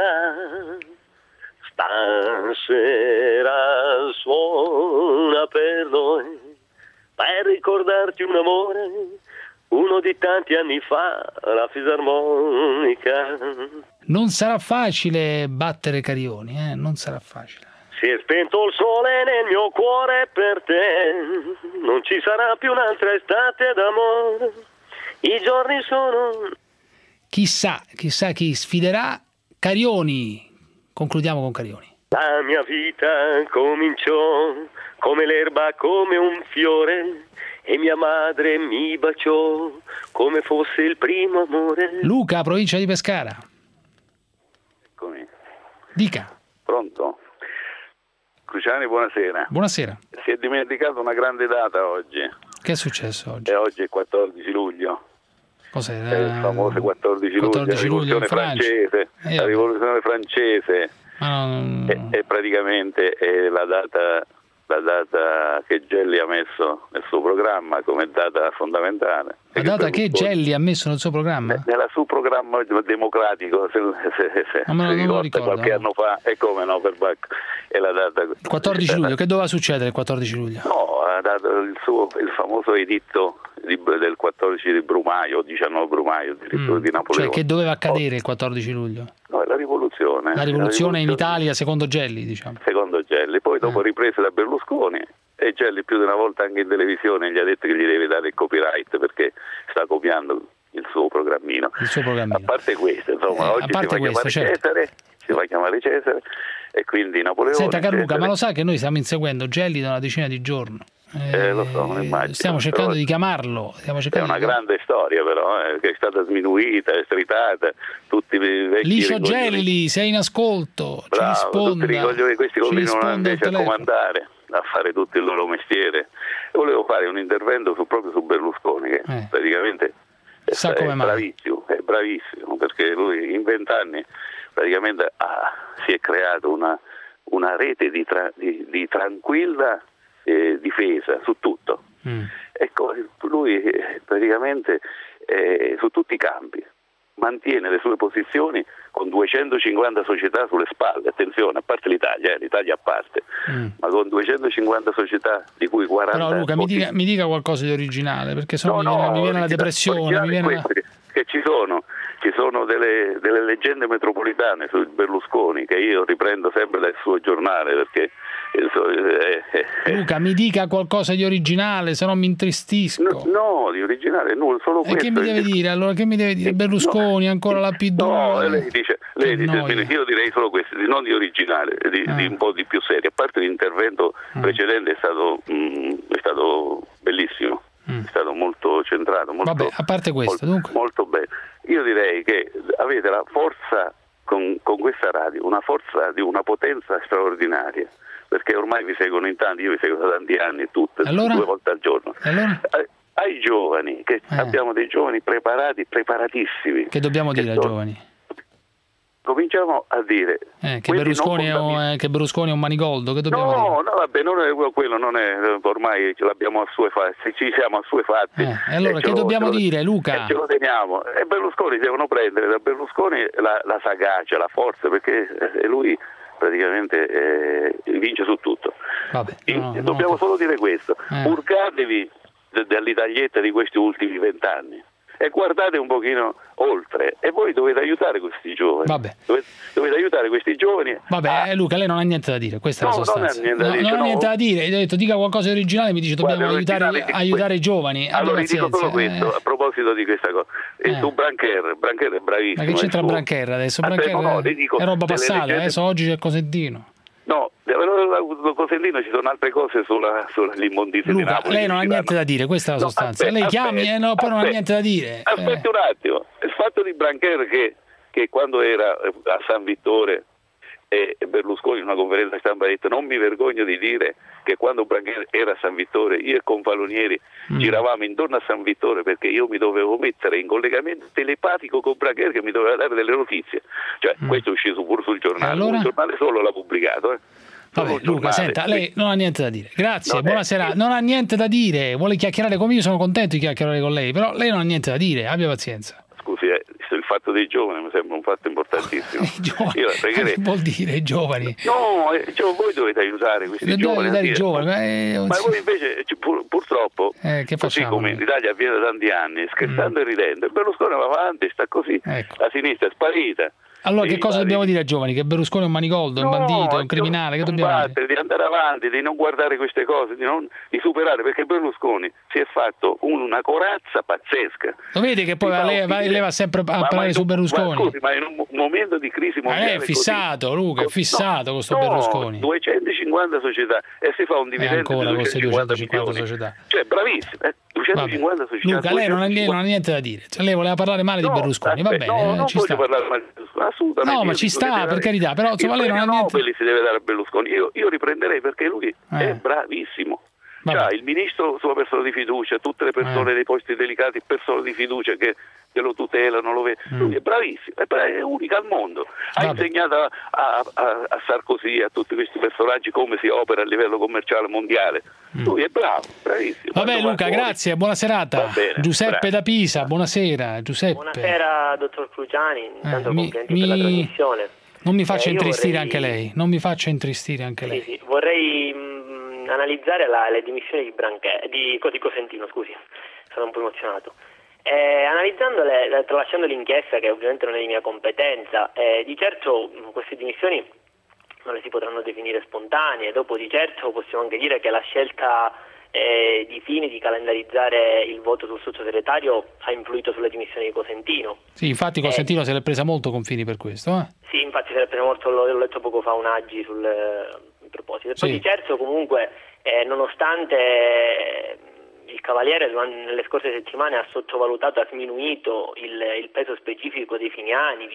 stasera suona per noi, per ricordarti un amore, uno di tanti anni fa, la fisarmonica.
Non sarà facile battere Carioni, non sarà facile.
Si è spento il sole nel mio cuore per te, non ci sarà più un'altra estate d'amore, i giorni sono...
Chissà chi sfiderà Carioni. Concludiamo con Carioni.
La mia vita cominciò come l'erba, come un fiore, e mia madre mi baciò come fosse il primo amore.
Luca, provincia di Pescara.
Eccomi.
Dica.
Pronto? Cruciani, buonasera.
Buonasera.
Si è dimenticato una grande data oggi.
Che è successo oggi?
E oggi è 14 luglio.
Cos'è?
È il famoso 14 luglio,
14 luglio
la rivoluzione francese. E praticamente è la data che Gelli ha messo nel suo programma come data fondamentale.
La data che Gelli ha messo nel suo programma?
Nel suo programma democratico, se ricorda qualche anno fa, e come no, per Bacco. È la data.
Il 14 luglio, che doveva succedere il 14 luglio?
No, ha dato il famoso editto del 14 di Brumaio, 19 Brumaio, addirittura di Napoleone.
Cioè, che doveva accadere il 14 luglio?
No, è la rivoluzione.
La rivoluzione in Italia secondo Gelli, diciamo.
Secondo Gelli. Poi dopo riprese da Berlusconi, e Gelli più di una volta anche in televisione gli ha detto che gli deve dare il copyright perché sta copiando il suo programmino. A parte questo, insomma, oggi si va a chiamare Cesare e quindi Napoleone.
Senta Carluca,
Cesare.
ma lo sa che noi stiamo inseguendo Gelli da una decina di giorni?
Lo so, immagino.
Stiamo cercando di chiamarlo.
È una grande storia però, che è stata sminuita, è stritata, tutti i vecchi
Licio Gelli, sei in ascolto,
bravo,
ci risponda.
Tutti questi continuano invece a comandare, a fare tutto il loro mestiere. E volevo fare un intervento proprio su Berlusconi, che praticamente è bravissimo, perché lui in 20 anni praticamente si è creato una rete di tranquilla difesa su tutto. Ecco, lui praticamente su tutti i campi mantiene le sue posizioni con 250 società sulle spalle, attenzione, a parte l'Italia a parte, ma con 250 società di cui 40.
Però Luca, mi dica qualcosa di originale, perché sennò mi viene la depressione,
che ci sono delle leggende metropolitane su Berlusconi che io riprendo sempre dal suo giornale, perché
Luca, mi dica qualcosa di originale, se no mi intristisco.
No, di originale nulla, solo questo.
E che mi deve dire allora? Che mi deve dire? Berlusconi, ancora la P2?
No, lei dice io direi solo questo, non di originale, di un po' di più serio. A parte l'intervento precedente è stato bellissimo. È stato molto centrato,
vabbè, a parte questo, dunque.
Molto bene. Io direi che avete la forza con questa radio, una forza di una potenza straordinaria, perché ormai vi seguono in tanti, io vi seguo da tanti anni, tutte, 2 volte al giorno.
Allora?
Ai giovani, che abbiamo dei giovani preparatissimi.
Che dobbiamo dire ai giovani?
Cominciamo a dire
che Berlusconi è un manigoldo, che dobbiamo dire?
No, vabbè, quello non è, ormai ce l'abbiamo assuefatti, ci siamo assuefatti.
Allora che dobbiamo dire, Luca?
Ce lo teniamo. E Berlusconi devono prendere da Berlusconi la sagacia, la forza, perché lui praticamente vince su tutto.
Vabbè,
dobbiamo solo dire questo: purgatevi dall'Italietta di questi ultimi 20 anni. E guardate un pochino oltre, e voi dovete aiutare questi giovani. Dovete aiutare questi giovani.
Vabbè, Luca, lei non ha niente da dire, questa è la sostanza. Non ha niente da dire. Gli ho detto dica qualcosa di originale, mi dice dobbiamo aiutare i giovani.
Allora dico solo questo, a proposito di questa cosa. Su Brancher è bravissimo.
Ma che c'entra Brancher adesso? Brancher è roba passata, adesso oggi c'è Cosentino.
No, Cosentino ci sono altre cose sull'immondizia di Napoli.
Lei non ha niente da dire, questa è la sostanza. Lei chiami poi non ha niente da dire.
Aspetti un attimo, il fatto di Brancher che quando era a San Vittore e Berlusconi in una conferenza stampa ha detto: non mi vergogno di dire che quando Brancher era a San Vittore io e Confalonieri giravamo intorno a San Vittore perché io mi dovevo mettere in collegamento telepatico con Brancher che mi doveva dare delle notizie, cioè questo è uscito pure sul giornale, allora? Il giornale solo l'ha pubblicato.
Vabbè, Luca, senta, lei non ha niente da dire. Grazie, buonasera. Non ha niente da dire, vuole chiacchierare con me, io sono contento di chiacchierare con lei, però lei non ha niente da dire, abbia pazienza.
Scusi, il fatto dei giovani mi sembra un fatto importantissimo.
Che vuol dire i giovani?
No, voi dovete aiutare questi giovani.
Aiutare i giovani.
Ma voi invece purtroppo, così come l'Italia avviene da tanti anni, scherzando e ridendo, Berlusconi va avanti, sta così, la sinistra è sparita.
Allora che cosa dobbiamo dire ai giovani? Che Berlusconi è un manigoldo, un bandito, un criminale? Che dobbiamo dire?
Di andare avanti, di non guardare queste cose, di superare, perché Berlusconi si è fatto una corazza pazzesca.
Lo vede che poi lei va sempre a parlare su Berlusconi?
Scusi, ma in un momento di crisi mondiale
è fissato, così, Luca, è fissato con sto Berlusconi.
250 società e si fa un dividendo
ancora
di 250
società.
Cioè, bravissimo, 250 società.
Luca, lei non ha niente da dire. Cioè, lei voleva parlare male di Berlusconi, va bene,
non
ci sta.
Parlare male di Berlusconi, assolutamente.
No, ma ci sta, per carità, però insomma lei non ha niente.
Si deve dare a Berlusconi. Io riprenderei perché lui è bravissimo. Cioè, il ministro sua persona di fiducia, tutte le persone dei posti delicati, persone di fiducia che lo tutelano, lo vedono. Lui è bravissimo, è unico al mondo. Ha insegnato a Sarkozy, a tutti questi personaggi come si opera a livello commerciale mondiale. Lui è bravo, bravissimo.
Vabbè Luca, grazie, buona serata.
Bene,
Giuseppe da Pisa, buonasera Giuseppe.
Buonasera dottor Cruciani, intanto complimenti per la trasmissione.
Non mi faccia intristire anche lei, non mi faccia intristire anche lei.
Sì, vorrei analizzare le dimissioni di Cosentino, scusi, sono un po' emozionato. Analizzandole, tralasciando l'inchiesta che ovviamente non è di mia competenza, di certo queste dimissioni non le si potranno definire spontanee. Dopo di certo possiamo anche dire che la scelta di Fini di calendarizzare il voto sul sottosegretario ha influito sulle dimissioni di Cosentino.
Sì, infatti Cosentino se l'è presa molto con Fini per questo.
Sì, infatti se l'è presa molto, l'ho letto poco fa un aggi in proposito. E poi di certo comunque nonostante il Cavaliere nelle scorse settimane ha sottovalutato, ha sminuito il peso specifico dei finiani,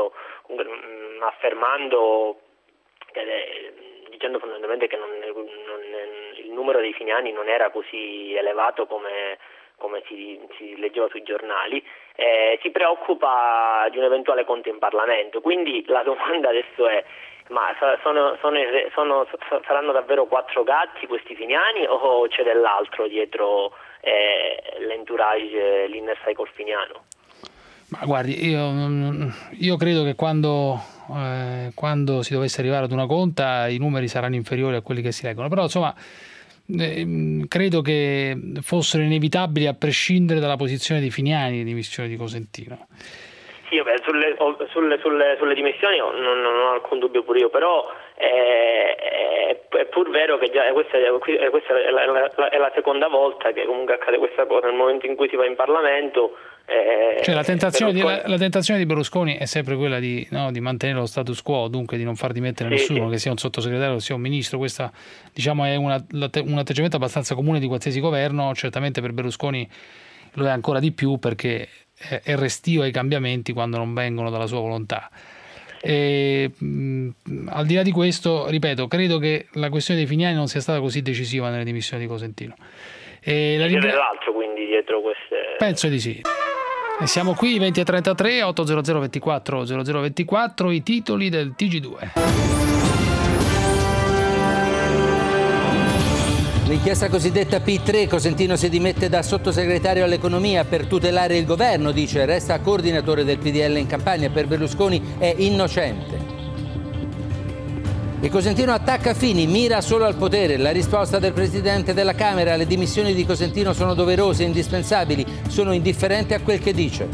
affermando dicendo fondamentalmente che il numero dei finiani non era così elevato come si leggeva sui giornali, si preoccupa di un eventuale conto in Parlamento. Quindi la domanda adesso è: ma saranno davvero 4 gatti questi finiani o c'è dell'altro dietro l'entourage, l'inner cycle finiano?
Ma guardi, io credo che quando si dovesse arrivare ad una conta i numeri saranno inferiori a quelli che si leggono, però insomma credo che fossero inevitabili a prescindere dalla posizione dei finiani di dimissione di Cosentino.
Sì, vabbè, sulle dimissioni non ho alcun dubbio pure io, però è pur vero che già questa è la seconda volta che comunque accade questa cosa nel momento in cui si va in Parlamento.
Cioè la tentazione di Berlusconi è sempre quella di mantenere lo status quo, dunque di non far dimettere nessuno, che sia un sottosegretario, che sia un ministro. Questa diciamo è un atteggiamento abbastanza comune di qualsiasi governo. Certamente per Berlusconi lo è ancora di più, perché è restio ai cambiamenti quando non vengono dalla sua volontà. Al di là di questo, ripeto, credo che la questione dei finiani non sia stata così decisiva nelle dimissioni di Cosentino.
C'è dell'altro quindi dietro queste?
Penso di sì. E siamo qui 20:33, 800 24 0024, i titoli del TG2.
L'inchiesta cosiddetta P3, Cosentino si dimette da sottosegretario all'economia per tutelare il governo, dice, resta coordinatore del PDL in campagna, per Berlusconi è innocente. E Cosentino attacca Fini, mira solo al potere. La risposta del Presidente della Camera: le dimissioni di Cosentino sono doverose, indispensabili, sono indifferente a quel che dice.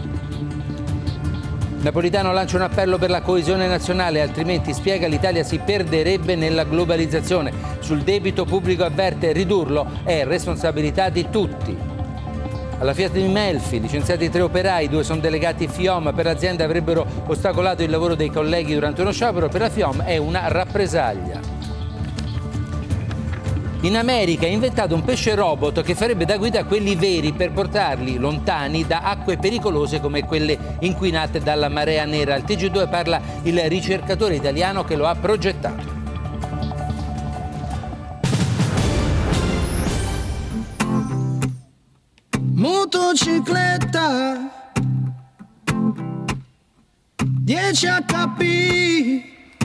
Napolitano lancia un appello per la coesione nazionale, altrimenti, spiega, l'Italia si perderebbe nella globalizzazione. Sul debito pubblico avverte: ridurlo è responsabilità di tutti. Alla Fiat di Melfi, licenziati 3 operai, 2 sono delegati FIOM. Per l'azienda avrebbero ostacolato il lavoro dei colleghi durante uno sciopero, per la FIOM è una rappresaglia. In America ha inventato un pesce robot che farebbe da guida a quelli veri per portarli lontani da acque pericolose come quelle inquinate dalla marea nera. Al TG2 parla il ricercatore italiano che lo ha progettato.
Motocicletta 10 HP.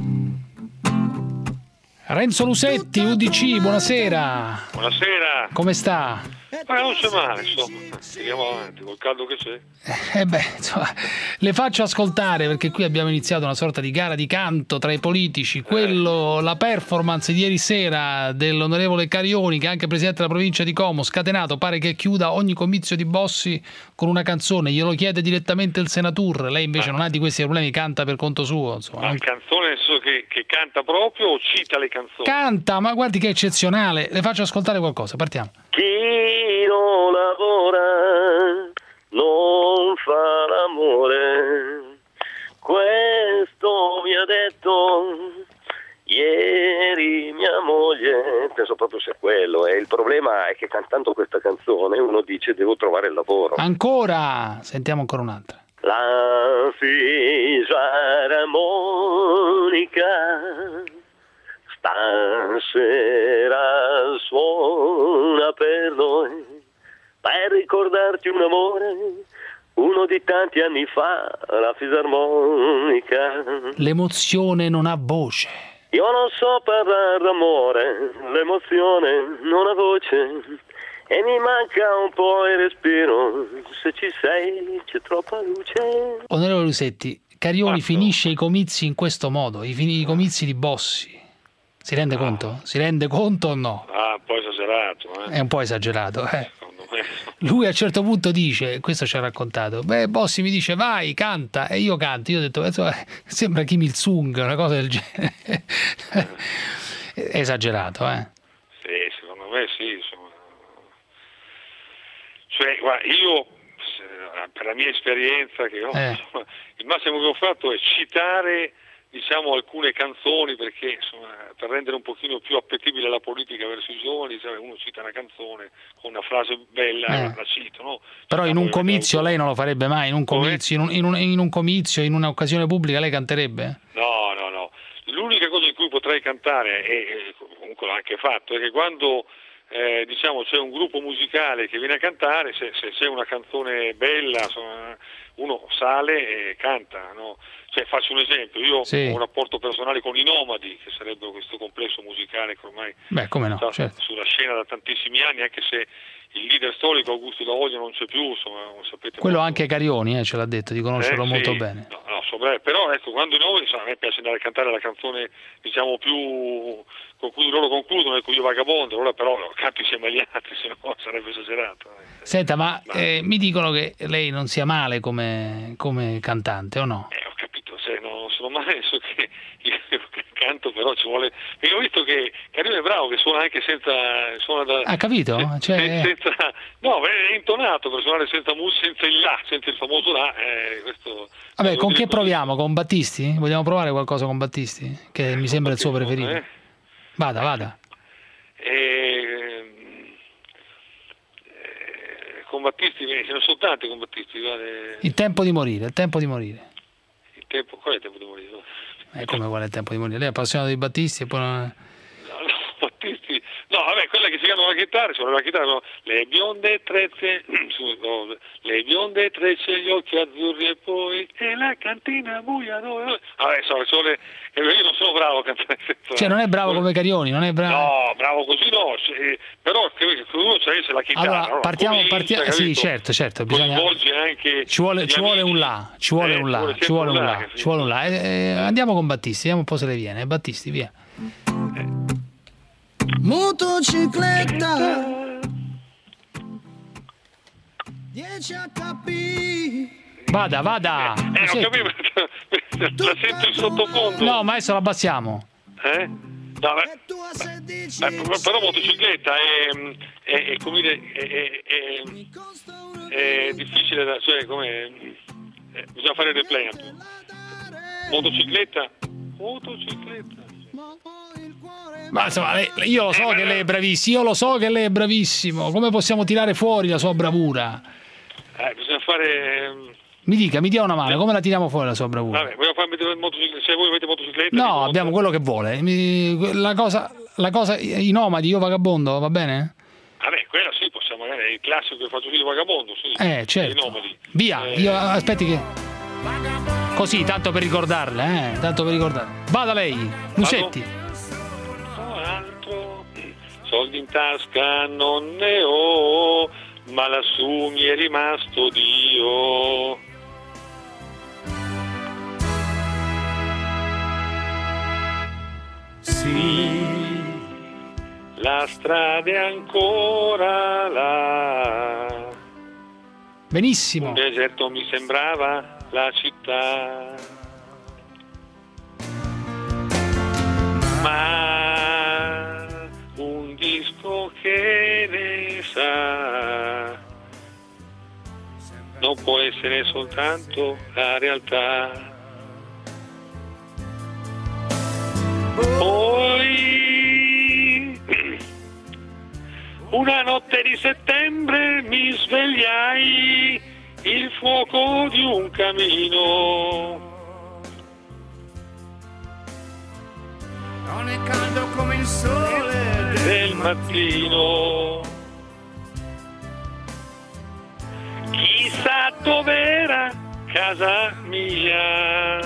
Renzo Lusetti, UDC, buonasera.
Buonasera.
Come sta?
Non c'è male, insomma. Andiamo avanti, col caldo che c'è.
Insomma, le faccio ascoltare, perché qui abbiamo iniziato una sorta di gara di canto tra i politici. La performance di ieri sera dell'onorevole Carioni, che è anche presidente della provincia di Como, scatenato, pare che chiuda ogni comizio di Bossi con una canzone. Glielo chiede direttamente il Senatur. Lei invece non ha di questi problemi, canta per conto suo. Insomma.
Ma canzone nel senso che canta proprio o cita le canzoni?
Canta, ma guardi che è eccezionale. Le faccio ascoltare qualcosa, partiamo.
Chi non lavora non fa l'amore, questo mi ha detto ieri mia moglie. Penso proprio sia quello, e il problema è che cantando questa canzone uno dice: devo trovare il lavoro.
Ancora, sentiamo ancora un'altra.
La fisarmonica stasera suona per noi, per ricordarti un amore, uno di tanti anni fa, la fisarmonica.
L'emozione non ha voce.
Io non so parlare d'amore, l'emozione non ha voce, e mi manca un po' il respiro, se ci sei c'è troppa luce.
Onorevole Lusetti, Carioni finisce i comizi in questo modo, i comizi di Bossi. Si rende conto? Si rende conto o no?
Un po' esagerato.
È un po' esagerato,
Secondo me.
lui a un certo punto dice, questo ci ha raccontato, Bossi mi dice vai, canta, e io canto. Io ho detto, sembra Kim Il-sung, una cosa del genere. È esagerato,
Sì, secondo me sì, insomma. Cioè, guarda, io per la mia esperienza che ho, insomma, il massimo che ho fatto è citare, diciamo, alcune canzoni, perché insomma, per rendere un pochino più appetibile la politica verso i giovani, uno cita una canzone con una frase bella, la cito, no?
Però in un comizio lei non lo farebbe mai, in un comizio, in un comizio, in un'occasione pubblica lei canterebbe?
No. L'unica cosa in cui potrei cantare, e comunque l'ho anche fatto, è che quando diciamo c'è un gruppo musicale che viene a cantare, se c'è una canzone bella, insomma, uno sale e canta, no? Cioè, faccio un esempio, io ho un rapporto personale con i Nomadi, che sarebbero questo complesso musicale che ormai sta sulla scena da tantissimi anni, anche se il leader storico Augusto Davoglio non c'è più, insomma, sapete.
Quello anche Carioni ce l'ha detto, di conoscerlo molto bene.
Però ecco, quando i Nomadi, a me piace andare a cantare la canzone, diciamo, più con cui loro concludono, ecco, Io Vagabondo, allora però canto insieme agli altri, se no sarebbe esagerato.
Senta, ma mi dicono che lei non sia male come cantante, o no?
Ho capito, non sono male, so che io canto, però ci vuole. Io ho visto che Carioni è bravo, che suona anche senza.
Ha capito?
No, è intonato per suonare senza il la, senza il famoso la. Questo.
Vabbè, con che proviamo? Con Battisti? Vogliamo provare qualcosa con Battisti? Che mi sembra il suo preferito. Vada.
Con Battisti, ce ne sono tanti con Battisti.
Il tempo di morire.
Qual è il tempo di morire?
Come qual è il tempo di morire? Lei è appassionato di Battisti e poi
Battisti. No, vabbè, quella che si chiama la chitarra, no? Le bionde trecce, le bionde trecce, gli occhi azzurri e poi e la cantina buia dove. Vabbè, io non sono bravo a cantare senza.
Cioè, non è bravo come Carioni, non è bravo.
No, bravo così no, però uno c'è la chitarra.
Allora, partiamo. Sì, certo, bisogna.
Anche
ci vuole un la. Andiamo con Battisti, vediamo un po' se le viene. Battisti, via.
Motocicletta 10 HP.
Vada.
Ho capito, la sento in sottofondo.
No, ma adesso la abbassiamo.
No, però motocicletta è come dire, è difficile da, cioè come bisogna fare il replay. Motocicletta.
Ma insomma, io lo so che lei è bravissimo. Come possiamo tirare fuori la sua bravura?
Bisogna fare.
Mi dia una mano, come la tiriamo fuori la sua bravura?
Vabbè, voglio farmi motocicletta. Se voi avete motocicletta.
No, abbiamo quello che vuole. La cosa, i Nomadi, Io Vagabondo, va bene?
Vabbè, quello sì, possiamo, magari è il classico che faccio Io Vagabondo, sì.
Certo.
I Nomadi.
Via, io aspetti che. Così, tanto per ricordarle, Vada lei, Lucetti.
Soldi in tasca non ne ho, ma lassù mi è rimasto Dio. Sì, la strada è ancora là.
Benissimo.
Un deserto mi sembrava la città. Ma un disco che ne sa non può essere soltanto la realtà. Poi una notte di settembre mi svegliai, il fuoco di un camino.
Non è caldo come il sole
del mattino. Chissà dov'era casa mia.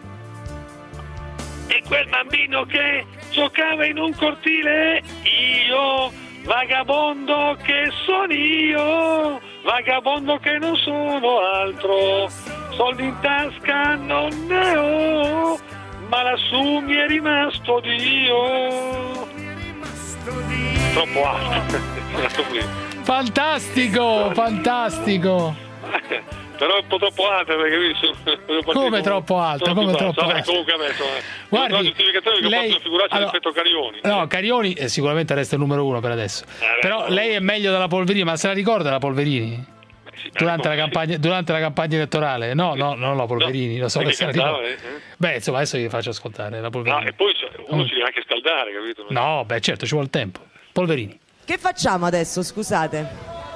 E quel bambino che giocava in un cortile, io, vagabondo che sono io, vagabondo che non sono altro, soldi in tasca non ne ho, ma lassù mi è rimasto Dio. Troppo alto.
Fantastico.
Però è un po' troppo alta perché
come troppo alta? Comunque
guardi, una giustificazione che lei... ho fatto figurarsi rispetto a Carioni.
No, Carioni sicuramente resta il numero 1 per adesso. Però lei è meglio della Polverini, ma se la ricorda la Polverini? Durante la campagna elettorale? No, non la Polverini, lo so che se la ricorda. Beh, insomma, adesso vi faccio ascoltare la Polverini.
E poi uno si deve anche scaldare, capito?
No, beh, certo, ci vuole tempo. Polverini.
Che facciamo adesso, scusate?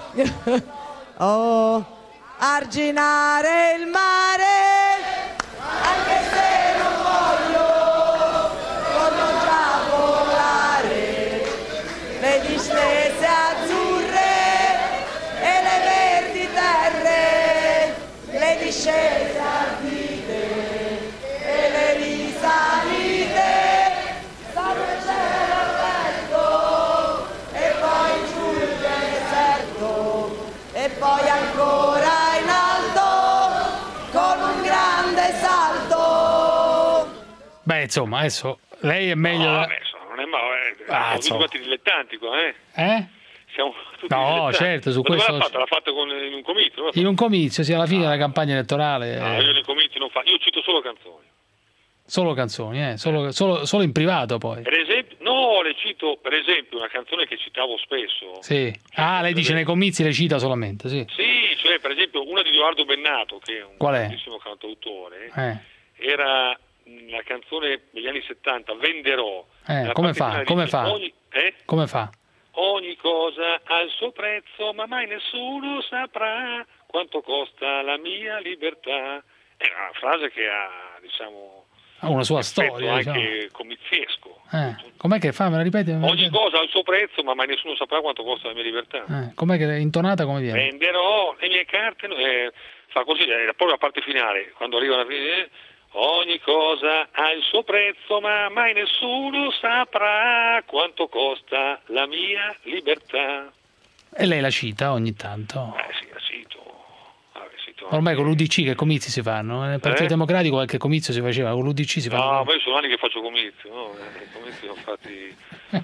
Oh, arginare il mare, anche se non voglio già volare, le distese azzurre e le verdi terre, le discese ardite e le risalite, sopra il cielo aperto e poi giù il deserto e poi ancora in alto con un grande salto.
Beh, insomma, adesso lei è meglio.
No, adesso non è male. Siamo tutti dilettanti qua, Siamo tutti dilettanti.
Certo, su
ma
questo.
L'ha fatta in un comizio?
In un comizio, sì, alla fine della campagna elettorale.
No, io nei comizi non faccio, io cito solo canzoni.
Solo canzoni, solo in privato poi.
Per esempio, no, le cito per esempio una canzone che citavo spesso.
Sì. Lei dice nei comizi le cita solamente, sì.
Sì, cioè per esempio una di Edoardo Bennato, che è un grandissimo cantautore, era la canzone degli anni 70, Venderò.
Come fa? Come fa?
Ogni cosa ha il suo prezzo, ma mai nessuno saprà quanto costa la mia libertà. È una frase che ha, diciamo,
una sua storia,
anche comiziesco.
Com'è che fa? Me la ripeti?
Ogni cosa ha il suo prezzo, ma mai nessuno saprà quanto costa la mia libertà.
Com'è che è intonata, come viene?
Venderò le mie carte, fa così, poi la parte finale, quando arriva la fine, ogni cosa ha il suo prezzo, ma mai nessuno saprà quanto costa la mia libertà.
E lei la cita ogni tanto?
Sì, la cito.
Ormai con l'UDC che comizi si fanno? Nel Partito Democratico qualche comizio si faceva, con l'UDC si fa.
No, ma io sono anni che faccio comizio, no? I comizi sono fatti.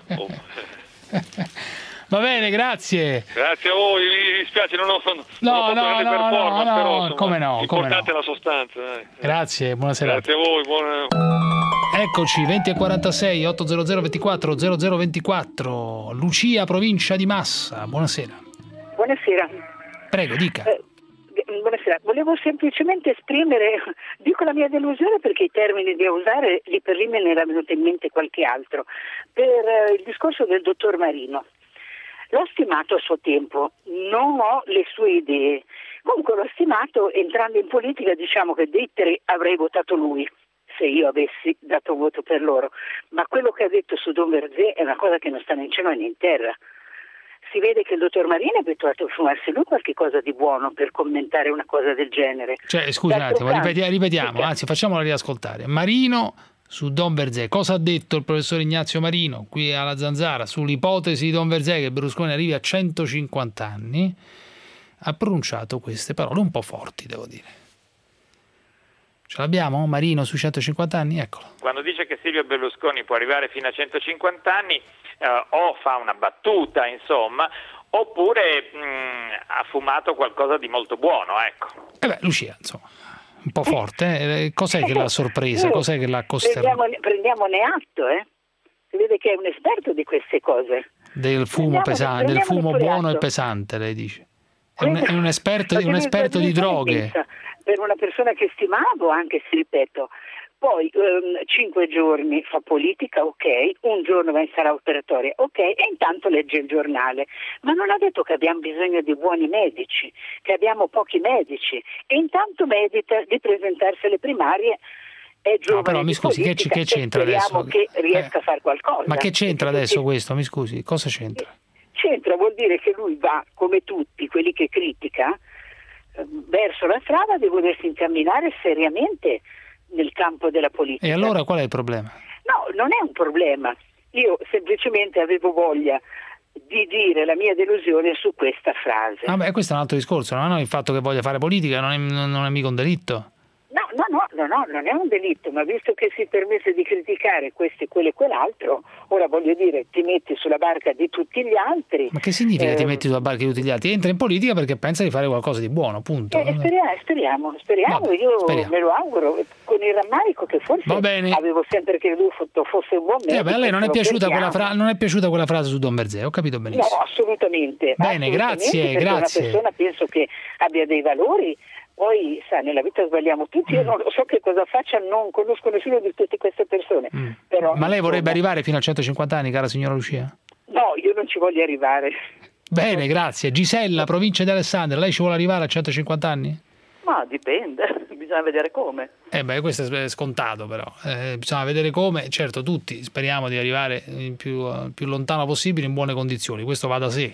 Va bene, grazie.
Grazie a voi, mi dispiace, non ho fatto grande performance, però insomma,
come no,
l'importante è la sostanza.
Grazie, buonasera.
Grazie a voi,
Eccoci, 20:46, 800 24 0024, Lucia, provincia di Massa, buonasera.
Buonasera.
Prego, dica.
Buonasera, volevo semplicemente esprimere, dico la mia delusione perché i termini da usare lì per lì me ne era venuto in mente qualche altro, per il discorso del dottor Marino. L'ho stimato a suo tempo, non ho le sue idee, comunque l'ho stimato, entrando in politica diciamo che dei tre avrei votato lui, se io avessi dato voto per loro, ma quello che ha detto su Don Verzé è una cosa che non sta né in cielo né in terra. Si vede che il dottor Marino è abituato a fumarsi lui qualche cosa di buono per commentare una cosa del genere.
Cioè, scusi un attimo, ripetiamo, anzi facciamola riascoltare. Marino su Don Verzé, cosa ha detto il professor Ignazio Marino qui alla Zanzara sull'ipotesi di Don Verzé che Berlusconi arrivi a 150 anni? Ha pronunciato queste parole un po' forti, devo dire. Ce l'abbiamo? Marino su 150 anni? Eccolo.
Quando dice che Silvio Berlusconi può arrivare fino a 150 anni, o fa una battuta, insomma, oppure ha fumato qualcosa di molto buono, ecco.
Lucia, insomma, un po' forte. Cos'è che l'ha sorpresa? Cos'è che l'ha costernato?
Prendiamone atto, Si vede che è un esperto di queste cose.
Del fumo pesante, del fumo buono e pesante, lei dice. È un esperto di droghe.
Per una persona che stimavo, anche se ripeto, poi 5 giorni fa politica, ok, un giorno va in sala operatoria, ok, e intanto legge il giornale, ma non ha detto che abbiamo bisogno di buoni medici, che abbiamo pochi medici, e intanto medita di presentarsi alle primarie. È giovane,
però mi scusi, che c'entra adesso?
Che riesca a fare qualcosa.
Ma che c'entra adesso questo? Mi scusi, cosa c'entra?
C'entra, vuol dire che lui va, come tutti quelli che critica, verso la strada di volersi incamminare seriamente nel campo della politica.
E allora qual è il problema?
No, non è un problema. Io semplicemente avevo voglia di dire la mia delusione su questa frase.
Questo è un altro discorso, no? Il fatto che voglia fare politica non è mica un delitto.
No, No, non è un delitto, ma visto che si permette di criticare questo e quello e quell'altro, ora voglio dire, ti metti sulla barca di tutti gli altri.
Ma che significa ti metti sulla barca di tutti gli altri? Entra in politica perché pensa di fare qualcosa di buono, punto.
Speriamo.
Vabbè,
Io
speriamo.
me lo auguro, con il rammarico che forse avevo sempre creduto fosse un buon medico.
A lei non è piaciuta quella frase su Don Berzè, ho capito benissimo.
No, assolutamente.
Bene, grazie.
Una persona penso che abbia dei valori. Poi, nella vita sbagliamo tutti, io non so che cosa faccia, non conosco nessuno di tutte queste persone. Però,
ma lei vorrebbe arrivare fino a 150 anni, cara signora Lucia?
No, io non ci voglio arrivare.
Bene, grazie. Gisella, provincia di Alessandria, lei ci vuole arrivare a 150 anni?
Ma dipende, bisogna vedere come.
Questo è scontato però, bisogna vedere come. Certo, tutti speriamo di arrivare il più lontano possibile in buone condizioni, questo va da sé.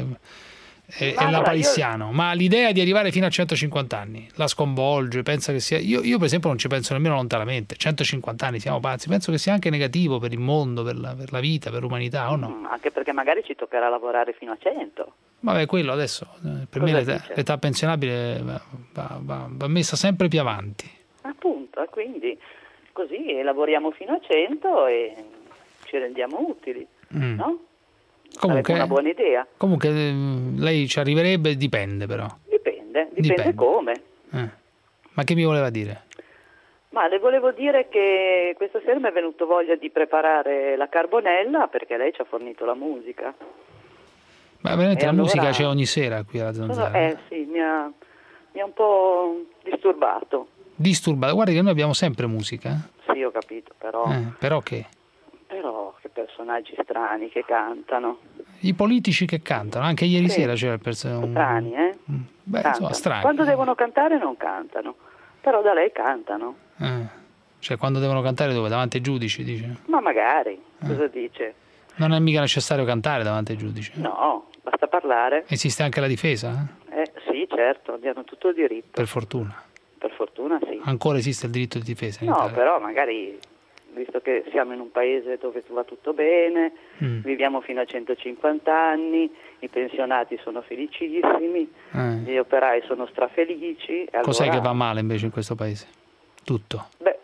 È lapalissiano, ma l'idea di arrivare fino a 150 anni la sconvolge, pensa che sia io per esempio non ci penso nemmeno lontanamente. 150 anni, siamo pazzi, penso che sia anche negativo per il mondo, per la vita, per l'umanità, o no?
Anche perché magari ci toccherà lavorare fino a 100.
Vabbè, quello adesso per me l'età pensionabile va messa sempre più avanti,
appunto, quindi così lavoriamo fino a 100 e ci rendiamo utili, no?
Comunque,
è una buona idea.
Comunque lei ci arriverebbe, dipende però.
Dipende come.
Ma che mi voleva dire?
Ma le volevo dire che questa sera mi è venuto voglia di preparare la carbonella perché lei ci ha fornito la musica.
Ma veramente la musica c'è ogni sera qui alla Zanzara?
Sì, mi ha un po' disturbato.
Disturbato? Guardi che noi abbiamo sempre musica.
Sì, ho capito, però...
Però che?
Però che personaggi strani che cantano.
I politici che cantano, anche ieri sera c'era il personaggio.
Strani,
insomma, strani.
Quando devono cantare non cantano, però da lei cantano.
Cioè quando devono cantare dove? Davanti ai giudici, dice?
Ma magari, cosa dice?
Non è mica necessario cantare davanti ai giudici.
No, basta parlare.
Esiste anche la difesa?
Sì, certo, abbiano tutto il diritto.
Per fortuna.
Per fortuna sì.
Ancora esiste il diritto di difesa in
No,
Italia.
però magari, visto che siamo in un paese dove va tutto bene, viviamo fino a 150 anni, i pensionati sono felicissimi, gli operai sono strafelici.
Cos'è
allora...
che va male invece in questo paese? Tutto.
Beh,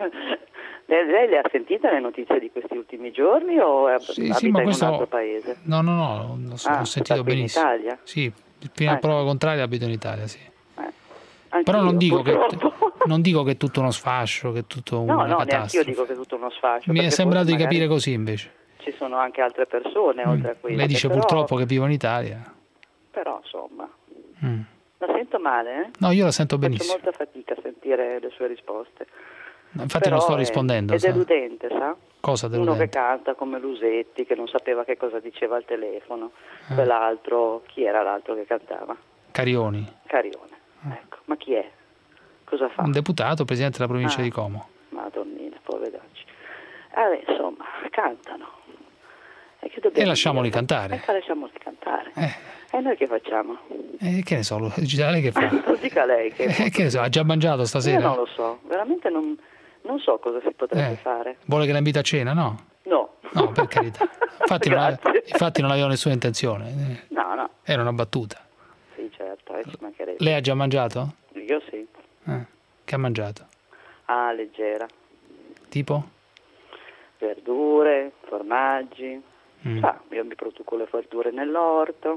lei le ha sentite le notizie di questi ultimi giorni o abita in un altro paese?
No, ho sentito benissimo.
In Italia?
Sì, fino a prova contraria abito in Italia, sì.
Anch'io,
però non dico che è tutto uno sfascio, che è tutto una catastrofe.
No, neanch'io dico che è tutto uno sfascio.
Mi è sembrato di capire così invece.
Ci sono anche altre persone oltre a queste.
Lei dice però, purtroppo che vivo in Italia.
Però insomma, la sento male,
No, io la sento benissimo.
Faccio molta fatica a sentire le sue risposte.
Infatti
però
non sto rispondendo.
È deludente, sa?
Cosa deludente?
Uno che canta come Lusetti, che non sapeva che cosa diceva al telefono. Quell'altro, chi era l'altro che cantava?
Carioni.
Ecco, ma chi è? Cosa fa?
Un deputato, presidente della provincia di Como.
Madonnina, poveracci. Insomma, cantano.
E lasciamoli cantare.
Lasciamoli cantare. E noi che facciamo?
Che ne so, lei che fa?
Lo dica lei.
Che ne so, ha già mangiato stasera?
Io non lo so, veramente non so cosa si potrebbe fare.
Vuole che la invita a cena, no?
No.
No, per carità. Infatti non avevo nessuna intenzione.
No.
Era una battuta.
Sì, certo, ci mancherebbe.
Lei ha già mangiato?
Io sì.
Che ha mangiato?
Leggera.
Tipo?
Verdure, formaggi. Io mi produco le verdure nell'orto.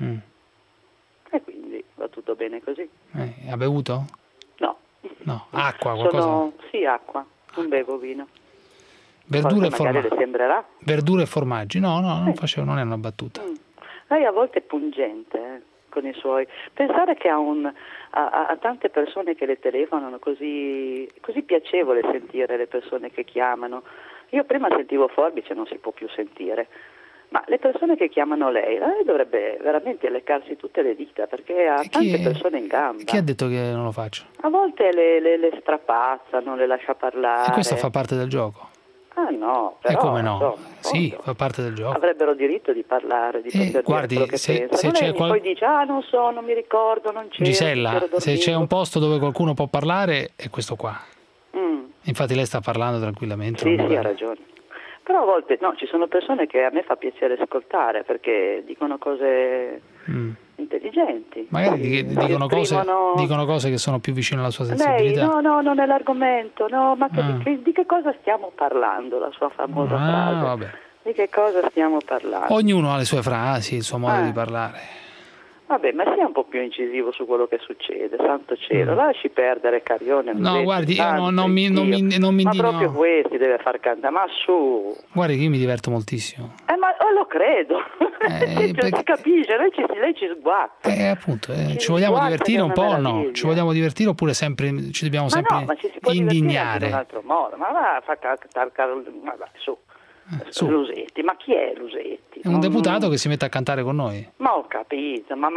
E quindi va tutto bene così.
Ha bevuto? No. Acqua, qualcosa?
Sì, acqua. Non bevo vino.
Verdure e formaggi.
Le sembrerà.
Verdure e formaggi. No, non è una battuta.
Lei a volte è pungente, con i suoi. Pensare che a tante persone che le telefonano, così piacevole sentire le persone che chiamano. Io prima sentivo Forbice, non si può più sentire. Ma le persone che chiamano lei dovrebbe veramente leccarsi tutte le dita perché ha tante persone in gamba.
Chi ha detto che non lo faccio?
A volte le strapazzano, le lascia parlare.
E questo fa parte del gioco.
No, però...
E come no? Sì, fa parte del gioco.
Avrebbero diritto di parlare, di poter
guardi,
dire quello che pensano.
c'è
poi dice, non so, non mi ricordo, non c'ero.
Gisella, se c'è un posto dove qualcuno può parlare è questo qua. Infatti lei sta parlando tranquillamente.
Sì, ha ragione. Però a volte ci sono persone che a me fa piacere ascoltare perché dicono cose intelligenti.
Magari dicono cose che sono più vicine alla sua sensibilità.
No, non è l'argomento, no, ma di che cosa stiamo parlando, la sua famosa frase?
Vabbè.
Di che cosa stiamo parlando?
Ognuno ha le sue frasi, il suo modo di parlare.
Vabbè, ma sia un po' più incisivo su quello che succede, santo cielo, lasci perdere Carione.
No, guardi, io non mi
ma proprio questi deve far cantare, ma su.
Guardi che io mi diverto moltissimo.
Ma lo credo, si capisce, lei ci sguazza.
Appunto, ci vogliamo divertire un po' o no? Ci vogliamo divertire oppure ci dobbiamo sempre
ma ci si può
indignare?
In un altro modo, ma va, ma dai, su. Lusetti, ma chi è Lusetti?
È un deputato che si mette a cantare con noi.
Ma ho capito, ma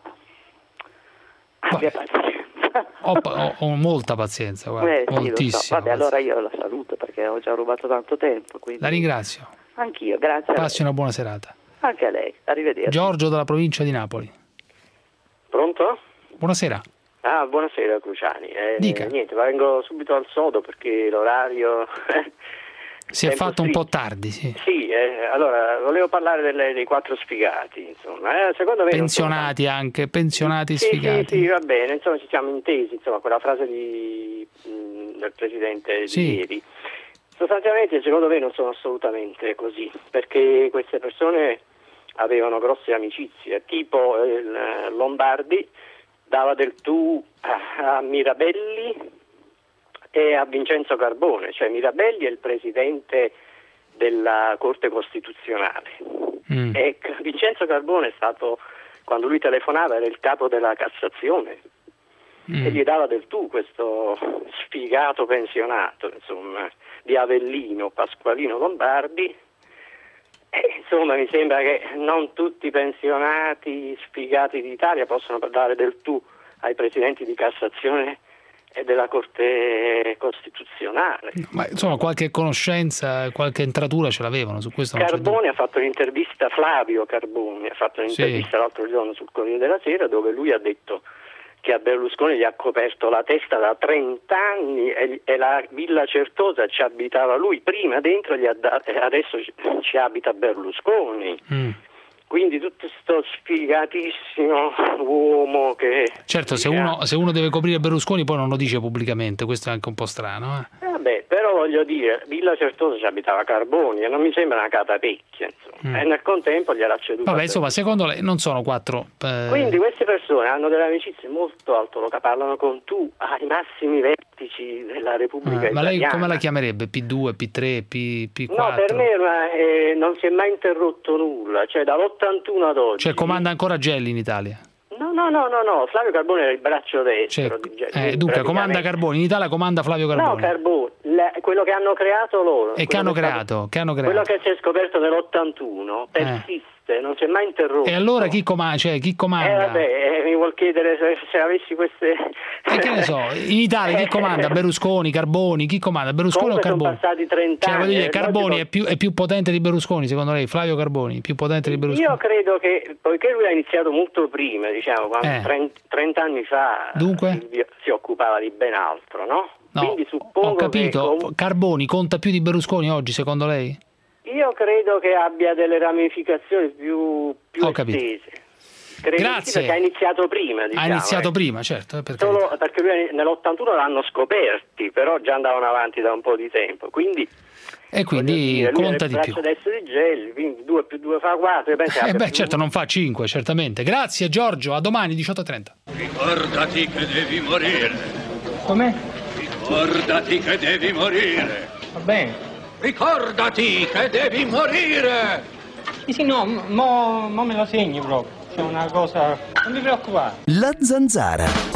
abbia pazienza.
Ho molta pazienza, guarda, moltissimo.
So. Vabbè, allora io la saluto perché ho già rubato tanto tempo. Quindi...
La ringrazio.
Anch'io, grazie.
Passi una buona serata.
Anche a lei, arrivederci.
Giorgio dalla provincia di Napoli.
Pronto?
Buonasera.
Buonasera Cruciani.
Dica.
Niente, vengo subito al sodo perché l'orario...
Si è fatto un po' tardi, sì.
Sì, allora volevo parlare dei 4 sfigati, insomma. Secondo me
pensionati anche, pensionati sfigati.
Sì, va bene, insomma ci siamo intesi, insomma, quella frase del Presidente di ieri. Sostanzialmente secondo me non sono assolutamente così, perché queste persone avevano grosse amicizie, tipo Lombardi dava del tu a Mirabelli e a Vincenzo Carbone, cioè Mirabelli è il presidente della Corte Costituzionale e Vincenzo Carbone è stato, quando lui telefonava, era il capo della Cassazione e gli dava del tu questo sfigato pensionato, insomma, di Avellino, Pasqualino Lombardi. Insomma, mi sembra che non tutti i pensionati sfigati d'Italia possono dare del tu ai presidenti di Cassazione e della Corte Costituzionale.
Ma insomma qualche conoscenza, qualche entratura ce l'avevano su questo.
Carbone ha fatto un'intervista, Flavio Carbone ha fatto un'intervista l'altro giorno sul Corriere della Sera dove lui ha detto che a Berlusconi gli ha coperto la testa da 30 anni e la Villa Certosa ci abitava lui prima dentro e adesso ci abita Berlusconi. Quindi tutto sto sfigatissimo uomo che...
Certo, se uno deve coprire Berlusconi poi non lo dice pubblicamente, questo è anche un po' strano.
Vabbè, però voglio dire, Villa Certosa ci abitava Carboni e non mi sembra una catapecchia, insomma. E nel contempo gliel'ha ceduto.
Vabbè, insomma, secondo lei non sono 4...
Quindi queste persone hanno delle amicizie molto altoloca, parlano con tu ai massimi vertici della Repubblica Italiana.
Ma lei come la chiamerebbe? P2, P3, P4?
No, per me non si è mai interrotto nulla, cioè dall'81 ad oggi.
Cioè comanda ancora Gelli in Italia?
No, Flavio Carbone era il braccio destro di Gelli.
Dunque comanda Carbone, in Italia comanda Flavio Carbone.
No, Carbone, quello che hanno creato loro.
E che hanno creato?
Quello che si è scoperto nell'81 persiste, non si è mai interrotto.
E allora chi comanda?
Mi vuol chiedere se avessi queste...
che ne so, in Italia chi comanda? Berlusconi, Carboni, chi comanda? Berlusconi o Carboni?
Sono passati 30 anni.
Cioè, Carboni è più potente di Berlusconi, secondo lei? Flavio Carboni, più potente di Berlusconi?
Io credo che, poiché lui ha iniziato molto prima, diciamo, quando 30 anni fa
dunque?
Si occupava di ben altro, no?
No,
quindi suppongo
ho capito.
che
Carboni conta più di Berlusconi oggi, secondo lei?
Io credo che abbia delle ramificazioni più estese.
Grazie.
Perché ha iniziato prima, diciamo.
Ha iniziato prima, certo.
Solo perché lui nell'81 l'hanno scoperti, però già andavano avanti da un po' di tempo. Quindi
conta di più.
Adesso di Gelli, quindi 2 più 2 fa 4.
Certo, non fa 5, certamente. Grazie Giorgio, a domani 18:30.
Ricordati che devi morire.
Com'è?
Ricordati che devi morire.
Va bene.
Ricordati che devi morire.
Sì, no, mo me lo segni proprio. C'è una cosa... Non mi preoccupare.
La Zanzara.